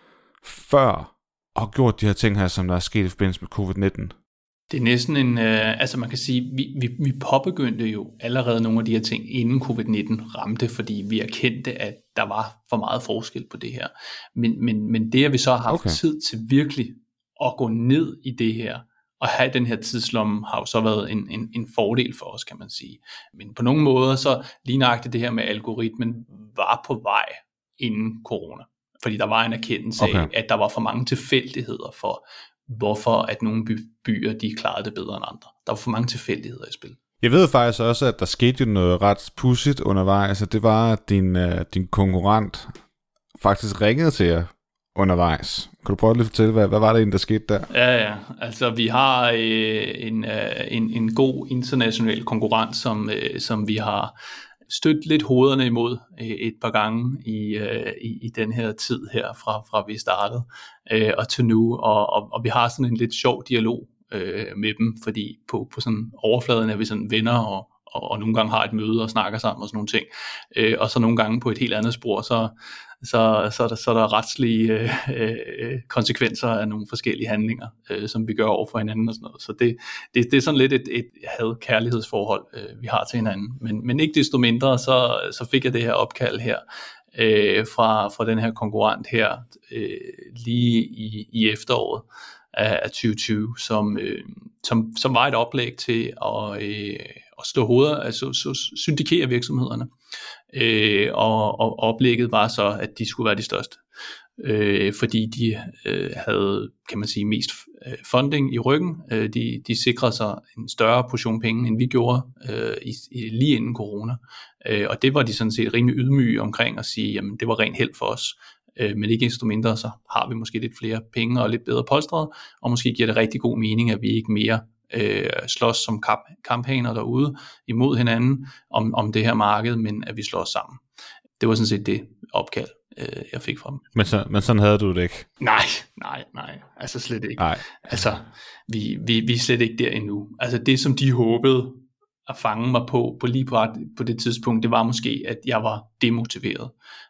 før og gjort de her ting her, som der er sket i forbindelse med covid nitten? Det er næsten en, øh, altså man kan sige, vi, vi, vi påbegyndte jo allerede nogle af de her ting, inden covid nitten ramte, fordi vi erkendte, at der var for meget forskel på det her. Men, men, men det, at vi så har haft okay. tid til virkelig at gå ned i det her, og have den her tidslomme, har jo så været en, en, en fordel for os, kan man sige. Men på nogle måder, så lige nøjagtigt det her med algoritmen, var på vej inden corona. Fordi der var en erkendelse okay. af, at der var for mange tilfældigheder for, hvorfor at nogle by- byer, de klarede det bedre end andre. Der var for mange tilfældigheder i spil. Jeg ved faktisk også, at der skete jo noget ret pudsigt undervejs, og det var, at din, uh, din konkurrent faktisk ringede til jer undervejs. Kan du prøve at lige fortælle, hvad, hvad var det egentlig, der skete der? Ja, ja. Altså, vi har øh, en, øh, en, en god international konkurrent, som, øh, som vi har stødt lidt hovederne imod øh, et par gange i, øh, i, i den her tid her, fra, fra vi startede øh, og til nu. Og, og, og vi har sådan en lidt sjov dialog øh, med dem, fordi på, på sådan overfladen er vi sådan venner, og, og, og nogle gange har et møde og snakker sammen og sådan nogle ting. Øh, og så nogle gange på et helt andet spor, så Så, så, er der, så er der retslige øh, øh, konsekvenser af nogle forskellige handlinger, øh, som vi gør over for hinanden og sådan noget. Så det, det, det er sådan lidt et, et had-kærlighedsforhold, øh, vi har til hinanden. Men, men ikke desto mindre, så, så fik jeg det her opkald her øh, fra, fra den her konkurrent her øh, lige i, i efteråret af, af tyve tyve, som, øh, som, som var et oplæg til at, øh, at slå hoveder, altså så, syndikere virksomhederne. Øh, og, og oplægget var så, at de skulle være de største, øh, fordi de øh, havde, kan man sige, mest øh, funding i ryggen. Øh, de, de sikrede sig en større portion penge, end vi gjorde øh, i, i, lige inden corona. Øh, og det var de sådan set rimelig ydmyge omkring at sige, jamen det var ren held for os. Øh, men ikke desto mindre, så har vi måske lidt flere penge og lidt bedre polstret, og måske giver det rigtig god mening, at vi ikke mere Øh, slås som kamp, kampagner derude imod hinanden om, om det her marked, men at vi slår os sammen. Det var sådan set det opkald, øh, jeg fik fra dem. Men, så, men sådan havde du det ikke? Nej, nej, nej. Altså slet ikke. Nej. Altså, vi, vi, vi er slet ikke der endnu. Altså det, som de håbede at fange mig på, på lige på, på det tidspunkt, det var måske, at jeg var demotiveret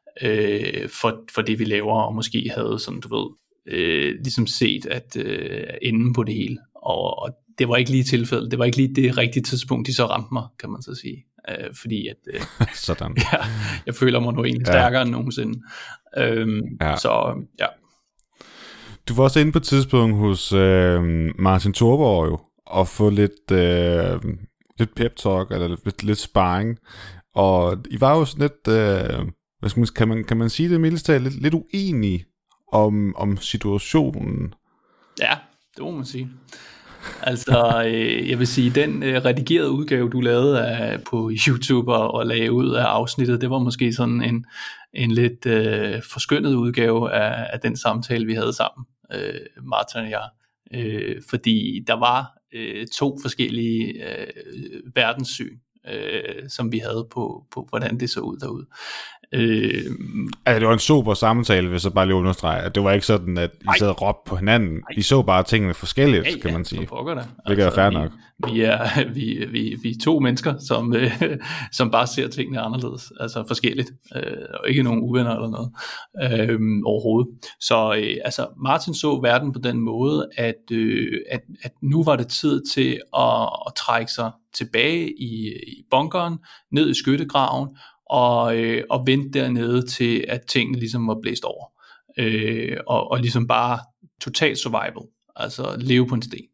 øh, for, for det, vi laver, og måske havde sådan, du ved, øh, ligesom set, at øh, enden på det hele. Og, og det var ikke lige tilfældet. Det var ikke lige det rigtige tidspunkt, de så ramte mig, kan man så sige. Øh, fordi at øh, sådan. ja, jeg føler mig nu egentlig stærkere ja. end nogensinde. Øhm, ja. Så ja. Du var også inde på et tidspunkt hos øh, Martin Thorborg jo, og få lidt, øh, lidt pep talk, eller lidt, lidt sparring. Og I var jo sådan lidt, øh, hvad skal man, kan, man, kan man sige det mildest talt, lidt, lidt uenige om, om situationen. Ja, det må man sige. Altså, øh, jeg vil sige, den øh, redigerede udgave, du lavede af, på YouTube og, og lagde ud af afsnittet, det var måske sådan en, en lidt øh, forskønnet udgave af, af den samtale, vi havde sammen, øh, Martin og jeg. Øh, fordi der var øh, to forskellige øh, verdenssyn, øh, som vi havde på, på, hvordan det så ud derude. Øh, altså, det var en super samtale, hvis jeg bare lige understreger, at det var ikke sådan, at I sad og råbte på hinanden. Ej. I så bare tingene forskelligt, ja, kan man sige. Ja, det. Hvilket altså, er fair vi, nok. Vi er, vi, vi, vi er to mennesker, som, øh, som bare ser tingene anderledes, altså forskelligt, øh, og ikke nogen uvenner eller noget øh, overhovedet. Så øh, altså, Martin så verden på den måde, at, øh, at, at nu var det tid til at, at trække sig tilbage i, i bunkeren, ned i skyttegraven, og, øh, og vente dernede til, at tingene ligesom var blæst over. Øh, og, og ligesom bare total survival, altså leve på en sten.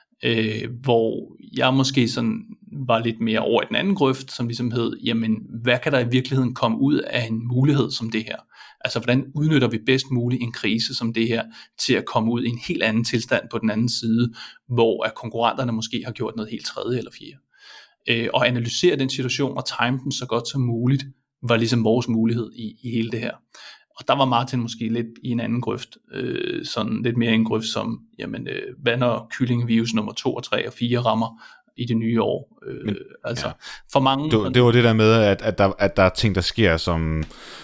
Øh, hvor jeg måske sådan var lidt mere over i den anden grøft, som ligesom hed, jamen hvad kan der i virkeligheden komme ud af en mulighed som det her? Altså hvordan udnytter vi bedst muligt en krise som det her, til at komme ud i en helt anden tilstand på den anden side, hvor at konkurrenterne måske har gjort noget helt tredje eller fjerde. Øh, og analysere den situation og time den så godt som muligt, var ligesom vores mulighed i, i hele det her. Og der var Martin måske lidt i en anden grøft, øh, sådan lidt mere en grøft som, jamen, øh, hvad når kyllingevirus nummer to og tre og fire rammer i det nye år? Øh, Men, altså, ja. for mange... Det, det var det der med, at, at, der, at der er ting, der sker, som,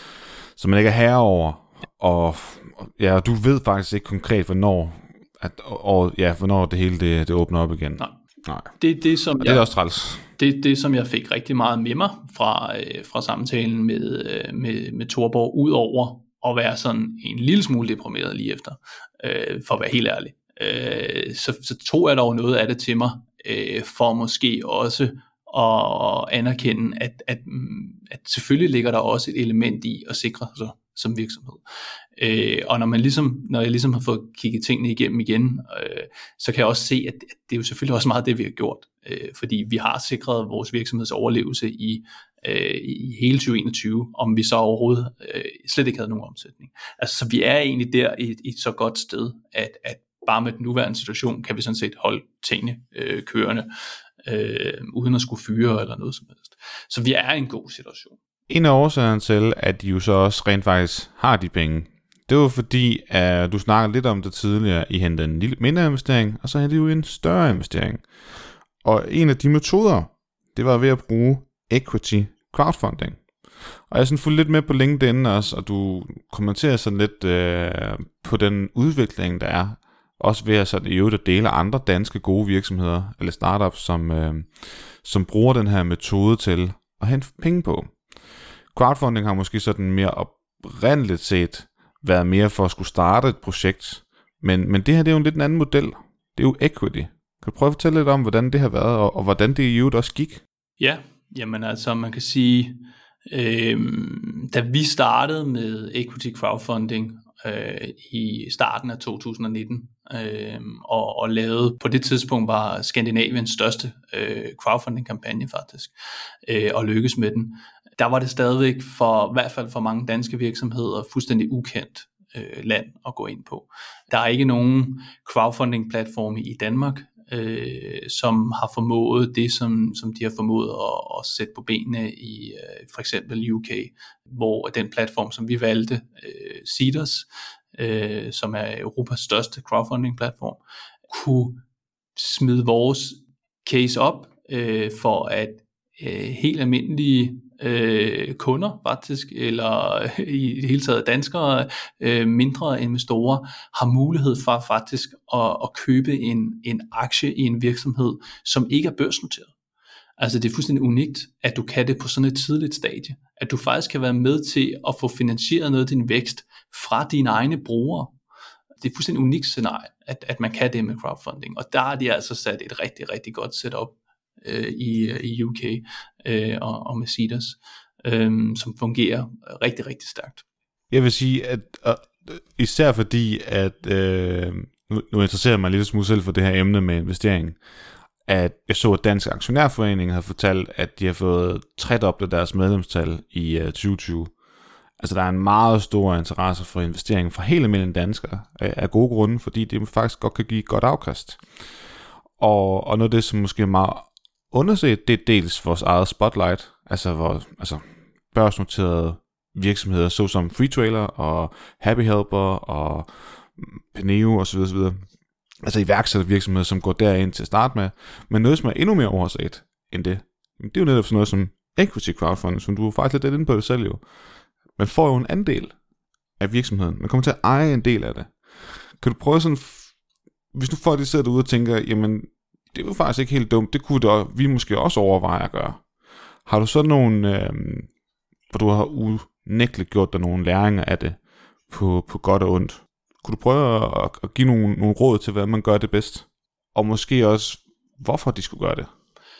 som man ikke er herre over, og ja, du ved faktisk ikke konkret, hvornår, at, og, ja, hvornår det hele det, det åbner op igen. Nej. Nej. Det, det, som det jeg, er også træls. Det, det, som jeg fik rigtig meget med mig fra, øh, fra samtalen med, øh, med, med Thorborg, ud over at være sådan en lille smule deprimeret lige efter, øh, for at være helt ærlig, øh, så, så tog jeg dog noget af det til mig, øh, for måske også at anerkende, at, at, at selvfølgelig ligger der også et element i at sikre sig som virksomhed. Øh, og når man ligesom, når jeg ligesom har fået kigget tingene igennem igen, øh, så kan jeg også se, at, at det er jo selvfølgelig også meget det, vi har gjort. Øh, fordi vi har sikret vores virksomheds overlevelse i, øh, i hele tyve enogtyve, om vi så overhovedet øh, slet ikke havde nogen omsætning. Altså, så vi er egentlig der i, i et så godt sted, at, at bare med den nuværende situation, kan vi sådan set holde tingene øh, kørende, øh, uden at skulle fyre eller noget som helst. Så vi er i en god situation. En af årsagerne til, at de jo så også rent faktisk har de penge, det var fordi, at du snakkede lidt om det tidligere, I hentede en lille mindre investering, og så hentede I jo en større investering. Og en af de metoder, det var ved at bruge equity crowdfunding. Og jeg er sådan fuldt lidt med på LinkedIn også, og du kommenterer sådan lidt øh, på den udvikling, der er. Også ved at sådan i øvrigt at dele andre danske gode virksomheder, eller startups, som, øh, som bruger den her metode til at hente penge på. Crowdfunding har måske sådan mere oprindeligt set været mere for at skulle starte et projekt, men, men det her det er jo en lidt en anden model. Det er jo equity. Kan du prøve at fortælle lidt om, hvordan det har været, og, og hvordan det i øvrigt også gik? Ja, jamen altså man kan sige, øh, da vi startede med equity crowdfunding øh, i starten af to tusind nitten, øh, og, og lavede på det tidspunkt var Skandinaviens største øh, crowdfunding kampagne faktisk, øh, og lykkedes med den. Der var det stadigvæk for, i hvert fald for mange danske virksomheder, fuldstændig ukendt øh, land at gå ind på. Der er ikke nogen crowdfunding-platforme i Danmark, øh, som har formået det, som, som de har formået at, at sætte på benene i øh, for eksempel U K, hvor den platform, som vi valgte, øh, Seedrs, øh, som er Europas største crowdfunding-platform, kunne smide vores case op øh, for at øh, helt almindelige øh, kunder faktisk, eller i det hele taget danskere, øh, mindre investorer, har mulighed for faktisk at, at købe en, en aktie i en virksomhed, som ikke er børsnoteret. Altså det er fuldstændig unikt, at du kan det på sådan et tidligt stadie, at du faktisk kan være med til at få finansieret noget af din vækst fra dine egne brugere. Det er et fuldstændig unikt scenarie, at, at man kan det med crowdfunding, og der har de altså sat et rigtig, rigtig godt setup øh, i, i U K øh, og, og med Seedrs, øh, som fungerer rigtig, rigtig stærkt. Jeg vil sige, at øh, især fordi, at øh, nu, nu interesserer jeg mig lidt smule selv for det her emne med investering, at jeg så, at Dansk Aktionærforening havde fortalt, at de har fået tredoblet deres medlemstal i uh, tyve tyve. Altså der er en meget stor interesse for investering fra helt almindelige danskere, af gode grunde, fordi det faktisk godt kan give et godt afkast. Og, og noget af det, som måske er meget underset, det er dels vores eget spotlight, altså, vores, altså børsnoterede virksomheder, såsom Freetrailer og Happy Helper og Penneo osv. osv. Altså iværksættervirksomheder, som går derind til at starte med. Men noget, som er endnu mere overset end det, det er jo netop sådan noget som equity crowdfunding, som du er faktisk lidt inde på det selv jo. Man får jo en andel af virksomheden. Man kommer til at eje en del af det. Kan du prøve sådan, hvis nu folk sidder derude og tænker, jamen, det er jo faktisk ikke helt dumt, det kunne da, vi måske også overveje at gøre. Har du så nogle, øh, hvor du har unægteligt gjort dig nogle læringer af det, på, på godt og ondt? Kunne du prøve at, at give nogle, nogle råd til, hvad man gør det bedst? Og måske også, hvorfor de skulle gøre det?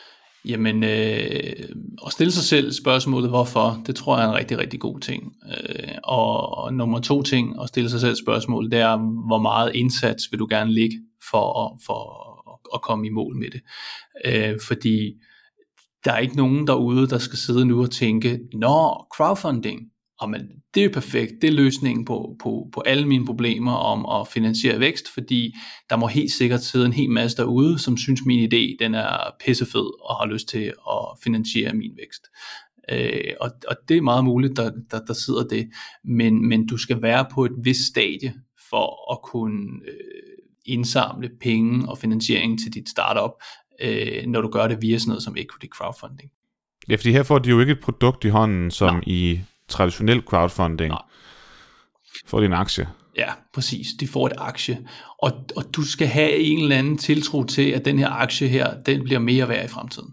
Jamen, øh, at stille sig selv spørgsmålet, hvorfor, det tror jeg er en rigtig, rigtig god ting. Øh, og, og nummer to ting, at stille sig selv spørgsmålet, det er, hvor meget indsats vil du gerne lægge for, for at, at komme i mål med det. Øh, fordi der er ikke nogen derude, der skal sidde nu og tænke, nå, crowdfunding, og men, det er jo perfekt, det er løsningen på, på, på alle mine problemer om at finansiere vækst, fordi der må helt sikkert sidde en hel masse derude, som synes min idé, den er pissefed, og har lyst til at finansiere min vækst. Øh, og, og det er meget muligt, der, der, der sidder det, men, men du skal være på et vist stadie, for at kunne øh, indsamle penge og finansiering til dit startup, øh, når du gør det via sådan noget som equity crowdfunding. Ja, fordi her får de jo ikke et produkt i hånden, som Nej. i traditionel crowdfunding. Nej. Får de en aktie. Ja, præcis. De får et aktie. Og, og du skal have en eller anden tiltro til, at den her aktie her, den bliver mere værd i fremtiden.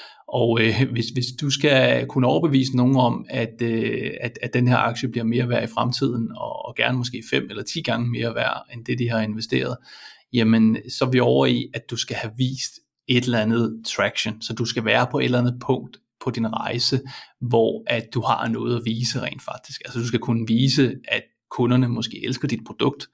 Og øh, hvis, hvis du skal kunne overbevise nogen om, at, øh, at, at den her aktie bliver mere værd i fremtiden, og, og gerne måske fem eller ti gange mere værd, end det de har investeret, jamen så er vi over i, at du skal have vist et eller andet traction. Så du skal være på et eller andet punkt på din rejse, hvor at du har noget at vise rent faktisk. Altså du skal kunne vise, at kunderne måske elsker dit produkt,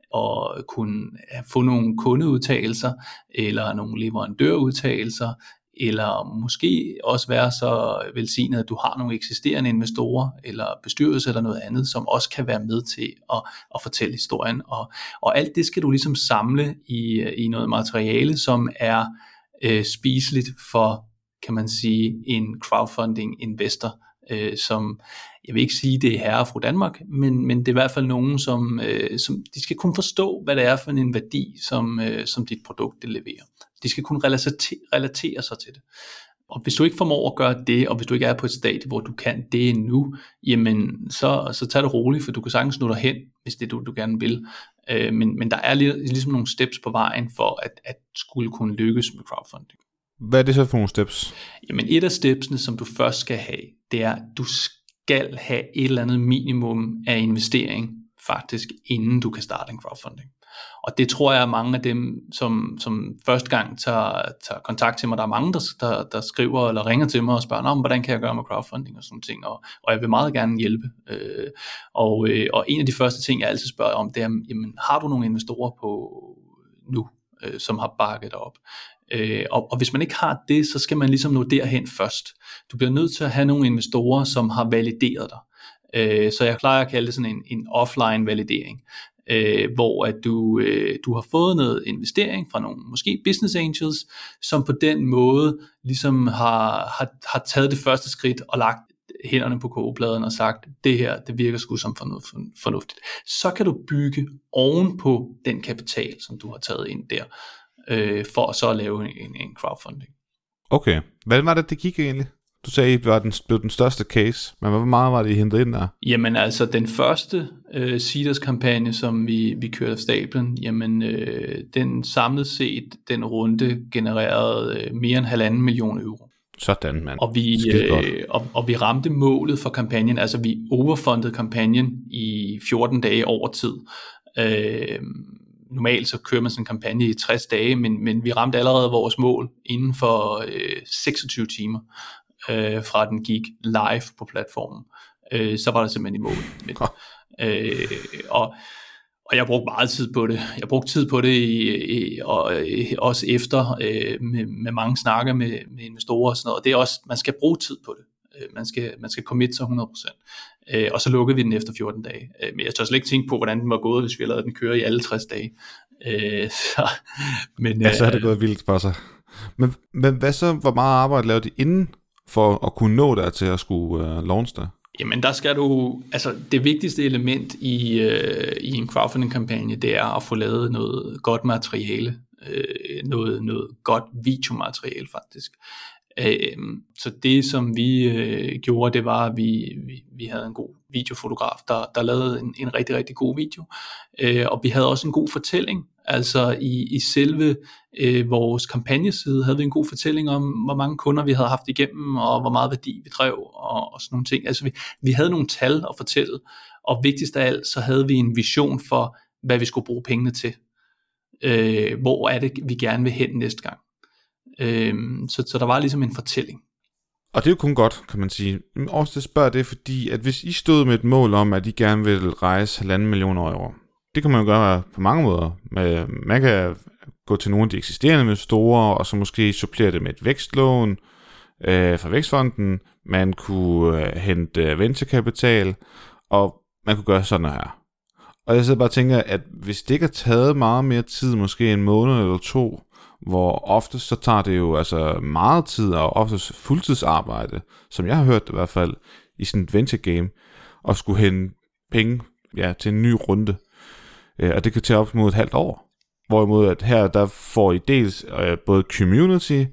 og kunne få nogle kundeudtalelser, eller nogle leverandørudtalelser, eller måske også være så velsignet, at du har nogle eksisterende investorer, eller bestyrelse eller noget andet, som også kan være med til at, at fortælle historien. Og, og alt det skal du ligesom samle i, i noget materiale, som er øh, spiseligt for, kan man sige, en crowdfunding investor, øh, som, jeg vil ikke sige, det er herre fra Danmark, men, men det er i hvert fald nogen, som, øh, som de skal kunne forstå, hvad det er for en værdi, som, øh, som dit produkt det leverer. De skal kunne relatere, relatere sig til det. Og hvis du ikke formår at gøre det, og hvis du ikke er på et stadie, hvor du kan det endnu, jamen så, så tag det roligt, for du kan sagtens nå derhen, hvis det er du, du gerne vil. Øh, men, men der er ligesom nogle steps på vejen for at, at skulle kunne lykkes med crowdfunding. Hvad er det så for nogle steps? Jamen et af stepsene, som du først skal have, det er, at du skal have et eller andet minimum af investering, faktisk, inden du kan starte en crowdfunding. Og det tror jeg er mange af dem, som, som første gang tager, tager kontakt til mig. Der er mange, der, der, der skriver eller ringer til mig og spørger, om hvordan kan jeg gøre med crowdfunding og sådan ting. Og, og jeg vil meget gerne hjælpe. Øh, og, øh, og en af de første ting, jeg altid spørger om, det er, jamen, har du nogle investorer på nu, øh, som har bakket op? Øh, og, og hvis man ikke har det, så skal man ligesom nå derhen først. Du bliver nødt til at have nogle investorer, som har valideret dig. Øh, så jeg plejer at kalde det sådan en, en offline validering. Øh, hvor at du, øh, du har fået noget investering fra nogle måske business angels, som på den måde ligesom har, har, har taget det første skridt og lagt hænderne på kogepladen og sagt, det her, det virker sgu som fornuftigt. Så kan du bygge oven på den kapital, som du har taget ind der, øh, for så at lave en, en crowdfunding. Okay, hvad var det, det gik egentlig? Du sagde, at det blev den største case, men hvor meget var det, I hentede ind der? Jamen altså, den første øh, Seeders-kampagne, som vi, vi kørte af stablen, jamen øh, den samlet set, den runde genererede øh, mere end halvanden million euro. Sådan, mand. Og vi, øh, og, og vi ramte målet for kampagnen, altså vi overfundede kampagnen i fjorten dage over tid. Øh, normalt så kører man sådan en kampagne i tres dage, men, men vi ramte allerede vores mål inden for øh, seksogtyve timer. Øh, fra den gik live på platformen, øh, så var der simpelthen i mål med det. Øh, og, og jeg brugte meget tid på det. Jeg brugte tid på det i, i, og, også efter øh, med, med mange snakker med, med investorer og sådan noget. Og det er også, man skal bruge tid på det. Man skal, man skal commit sig hundrede procent. Øh, og så lukkede vi den efter fjorten dage. Øh, men jeg tør slet ikke tænke på, hvordan den var gået, hvis vi havde lavet den køre i alle tres dage. Øh, så, men, ja, så er det gået vildt for sig. Men, men hvad så, hvor meget arbejde lavede de inden for at kunne nå der til at skulle uh, launch der? Jamen der skal du, altså det vigtigste element i, øh, i en crowdfunding-kampagne, det er at få lavet noget godt materiale, øh, noget, noget godt videomateriale faktisk. Øh, så det som vi øh, gjorde, det var, at vi, vi, vi havde en god videofotograf, der, der lavede en, en rigtig, rigtig god video, øh, og vi havde også en god fortælling. Altså i, i selve øh, vores kampagneside havde vi en god fortælling om, hvor mange kunder vi havde haft igennem, og hvor meget værdi vi drev, og, og sådan nogle ting. Altså vi, vi havde nogle tal at fortælle, og vigtigst af alt, så havde vi en vision for, hvad vi skulle bruge pengene til. Øh, hvor er det, vi gerne vil hen næste gang. Øh, så, så der var ligesom en fortælling. Og det er jo kun godt, kan man sige. Men også det spørger det, fordi at hvis I stod med et mål om, at I gerne vil rejse halvanden million euro, det kan man jo gøre på mange måder. Man kan gå til nogle af de eksisterende investorer, og så måske supplere det med et vækstlån øh, fra Vækstfonden. Man kunne øh, hente venturekapital, og man kunne gøre sådan her. Og jeg sidder bare og tænker, at hvis det ikke har taget meget mere tid, måske en måned eller to, hvor ofte så tager det jo altså meget tid, og oftest fuldtidsarbejde, som jeg har hørt i hvert fald, i sådan et venture game, og skulle hente penge ja, til en ny runde. Og det kan tage op mod et halvt år. Hvorimod at her, der får I dels øh, både community,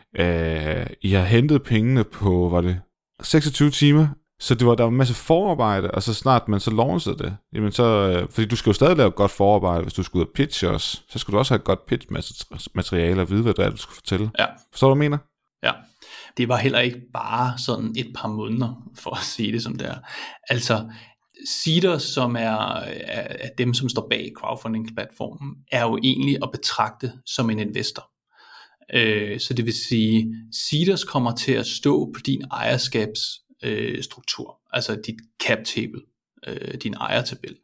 øh, I har hentet pengene på, var det seksogtyve timer, så det var, der var en masse forarbejde, og så snart man så launchede det, jamen så, øh, fordi du skal jo stadig lave godt forarbejde, hvis du skal ud og pitche også, så skal du også have et godt pitch-materiale og vide, hvad det er, du skal fortælle. Ja. Forstår du, hvad du mener? Ja. Det var heller ikke bare sådan et par måneder, for at sige det som det er. Altså, Seedrs, som er, er dem, som står bag crowdfunding-platformen, er jo egentlig at betragte som en investor. Øh, så det vil sige, Seedrs kommer til at stå på din ejerskabsstruktur, øh, altså dit cap table, øh, din ejertabel.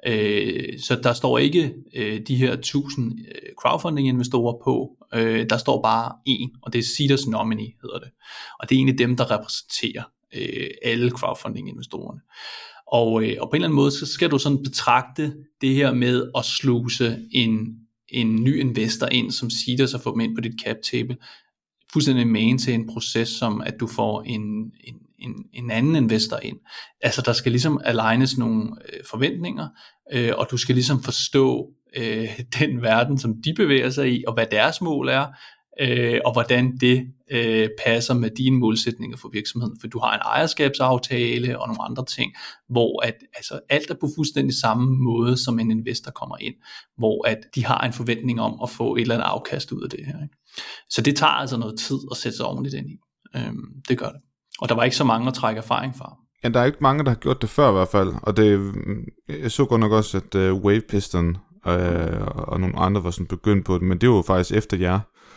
Øh, så der står ikke øh, de her tusind crowdfunding-investorer på, øh, der står bare en, og det er Seedrs nominee, hedder det. Og det er egentlig dem, der repræsenterer øh, alle crowdfunding-investorerne. Og, øh, og på en eller anden måde, så skal du sådan betragte det her med at sluse en, en ny investor ind, som Seedrs, og få dem ind på dit cap table, fuldstændig magen til en proces, som at du får en, en, en, en anden investor ind. Altså der skal ligesom alignes nogle øh, forventninger, øh, og du skal ligesom forstå øh, den verden, som de bevæger sig i, og hvad deres mål er, øh, og hvordan det øh, passer med dine målsætninger for virksomheden. For du har en ejerskabsaftale og nogle andre ting, hvor at, altså, alt er på fuldstændig samme måde, som en investor kommer ind, hvor at de har en forventning om at få et eller andet afkast ud af det her. Ikke? Så det tager altså noget tid at sætte sig ordentligt ind i. Øhm, det gør det. Og der var ikke så mange at trække erfaring fra. Ja, der er ikke mange, der har gjort det før i hvert fald. Og det, jeg så godt nok også, at uh, Wave Piston uh, og nogle andre var sådan begyndt på det, men det var jo faktisk efter jer.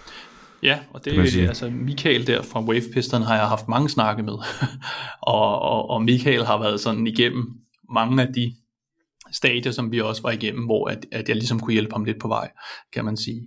Ja, og det er altså Michael der fra Wave Piston har jeg haft mange snakke med. og, og, og Michael har været sådan igennem mange af de stadier, som vi også var igennem, hvor at, at jeg ligesom kunne hjælpe ham lidt på vej, kan man sige.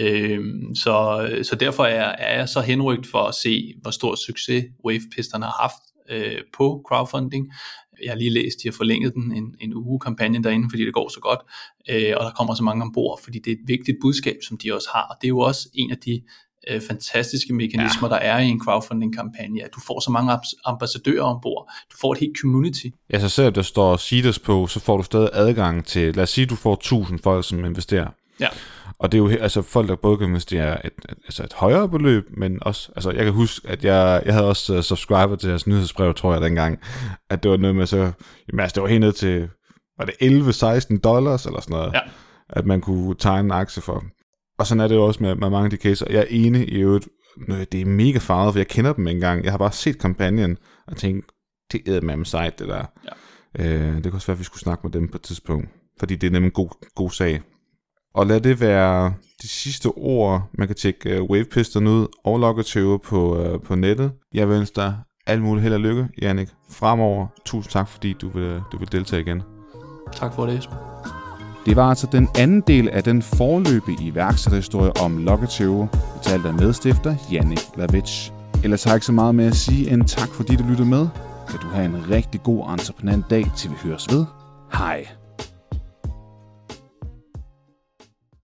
Øhm, så, så derfor er, er jeg så henrygt for at se, hvor stor succes Wave Piston har haft øh, på crowdfunding. Jeg har lige læst, de har forlænget den en, en uge kampagnen derinde, fordi det går så godt, øh, og der kommer så mange ombord, fordi det er et vigtigt budskab, som de også har, og det er jo også en af de øh, fantastiske mekanismer, ja. Der er i en crowdfunding-kampagne, at du får så mange ambassadører ombord, du får et helt community. Ja, så selvom der står Seedrs på, så får du stadig adgang til, lad os sige, du får tusind folk, som investerer. Ja. Og det er jo altså folk, der både kan investere et, et, altså et højere beløb, men også, altså jeg kan huske, at jeg, jeg havde også uh, subscriber til jeres nyhedsbrev, tror jeg dengang, at det var noget med så, jamen altså det var helt ned til, var det elleve seksten dollars eller sådan noget, ja. At man kunne tegne en aktie for. Og sådan er det jo også med, med mange af de caser. Jeg er enig i øvrigt, det er mega farligt, for jeg kender dem engang. Jeg har bare set kampagnen og tænkt, det er med sejt det der. Ja. Øh, det kan også være, at vi skulle snakke med dem på et tidspunkt, fordi det er nemlig en god, god sag. Og lad det være de sidste ord. Man kan tjekke uh, Wave Piston ud og Logative på, uh, på nettet. Jeg vil ønske dig alt muligt held og lykke, Jannik, fremover. Tusind tak, fordi du vil, du vil deltage igen. Tak for det, Esben. Det var altså den anden del af den forløbige iværksætterhistorie om Logative, betalt af medstifter Jannik Lavitsch. Ellers har jeg ikke så meget med at sige end tak, fordi du lyttede med. Kan du have en rigtig god entreprenant dag, til vi høres ved. Hej.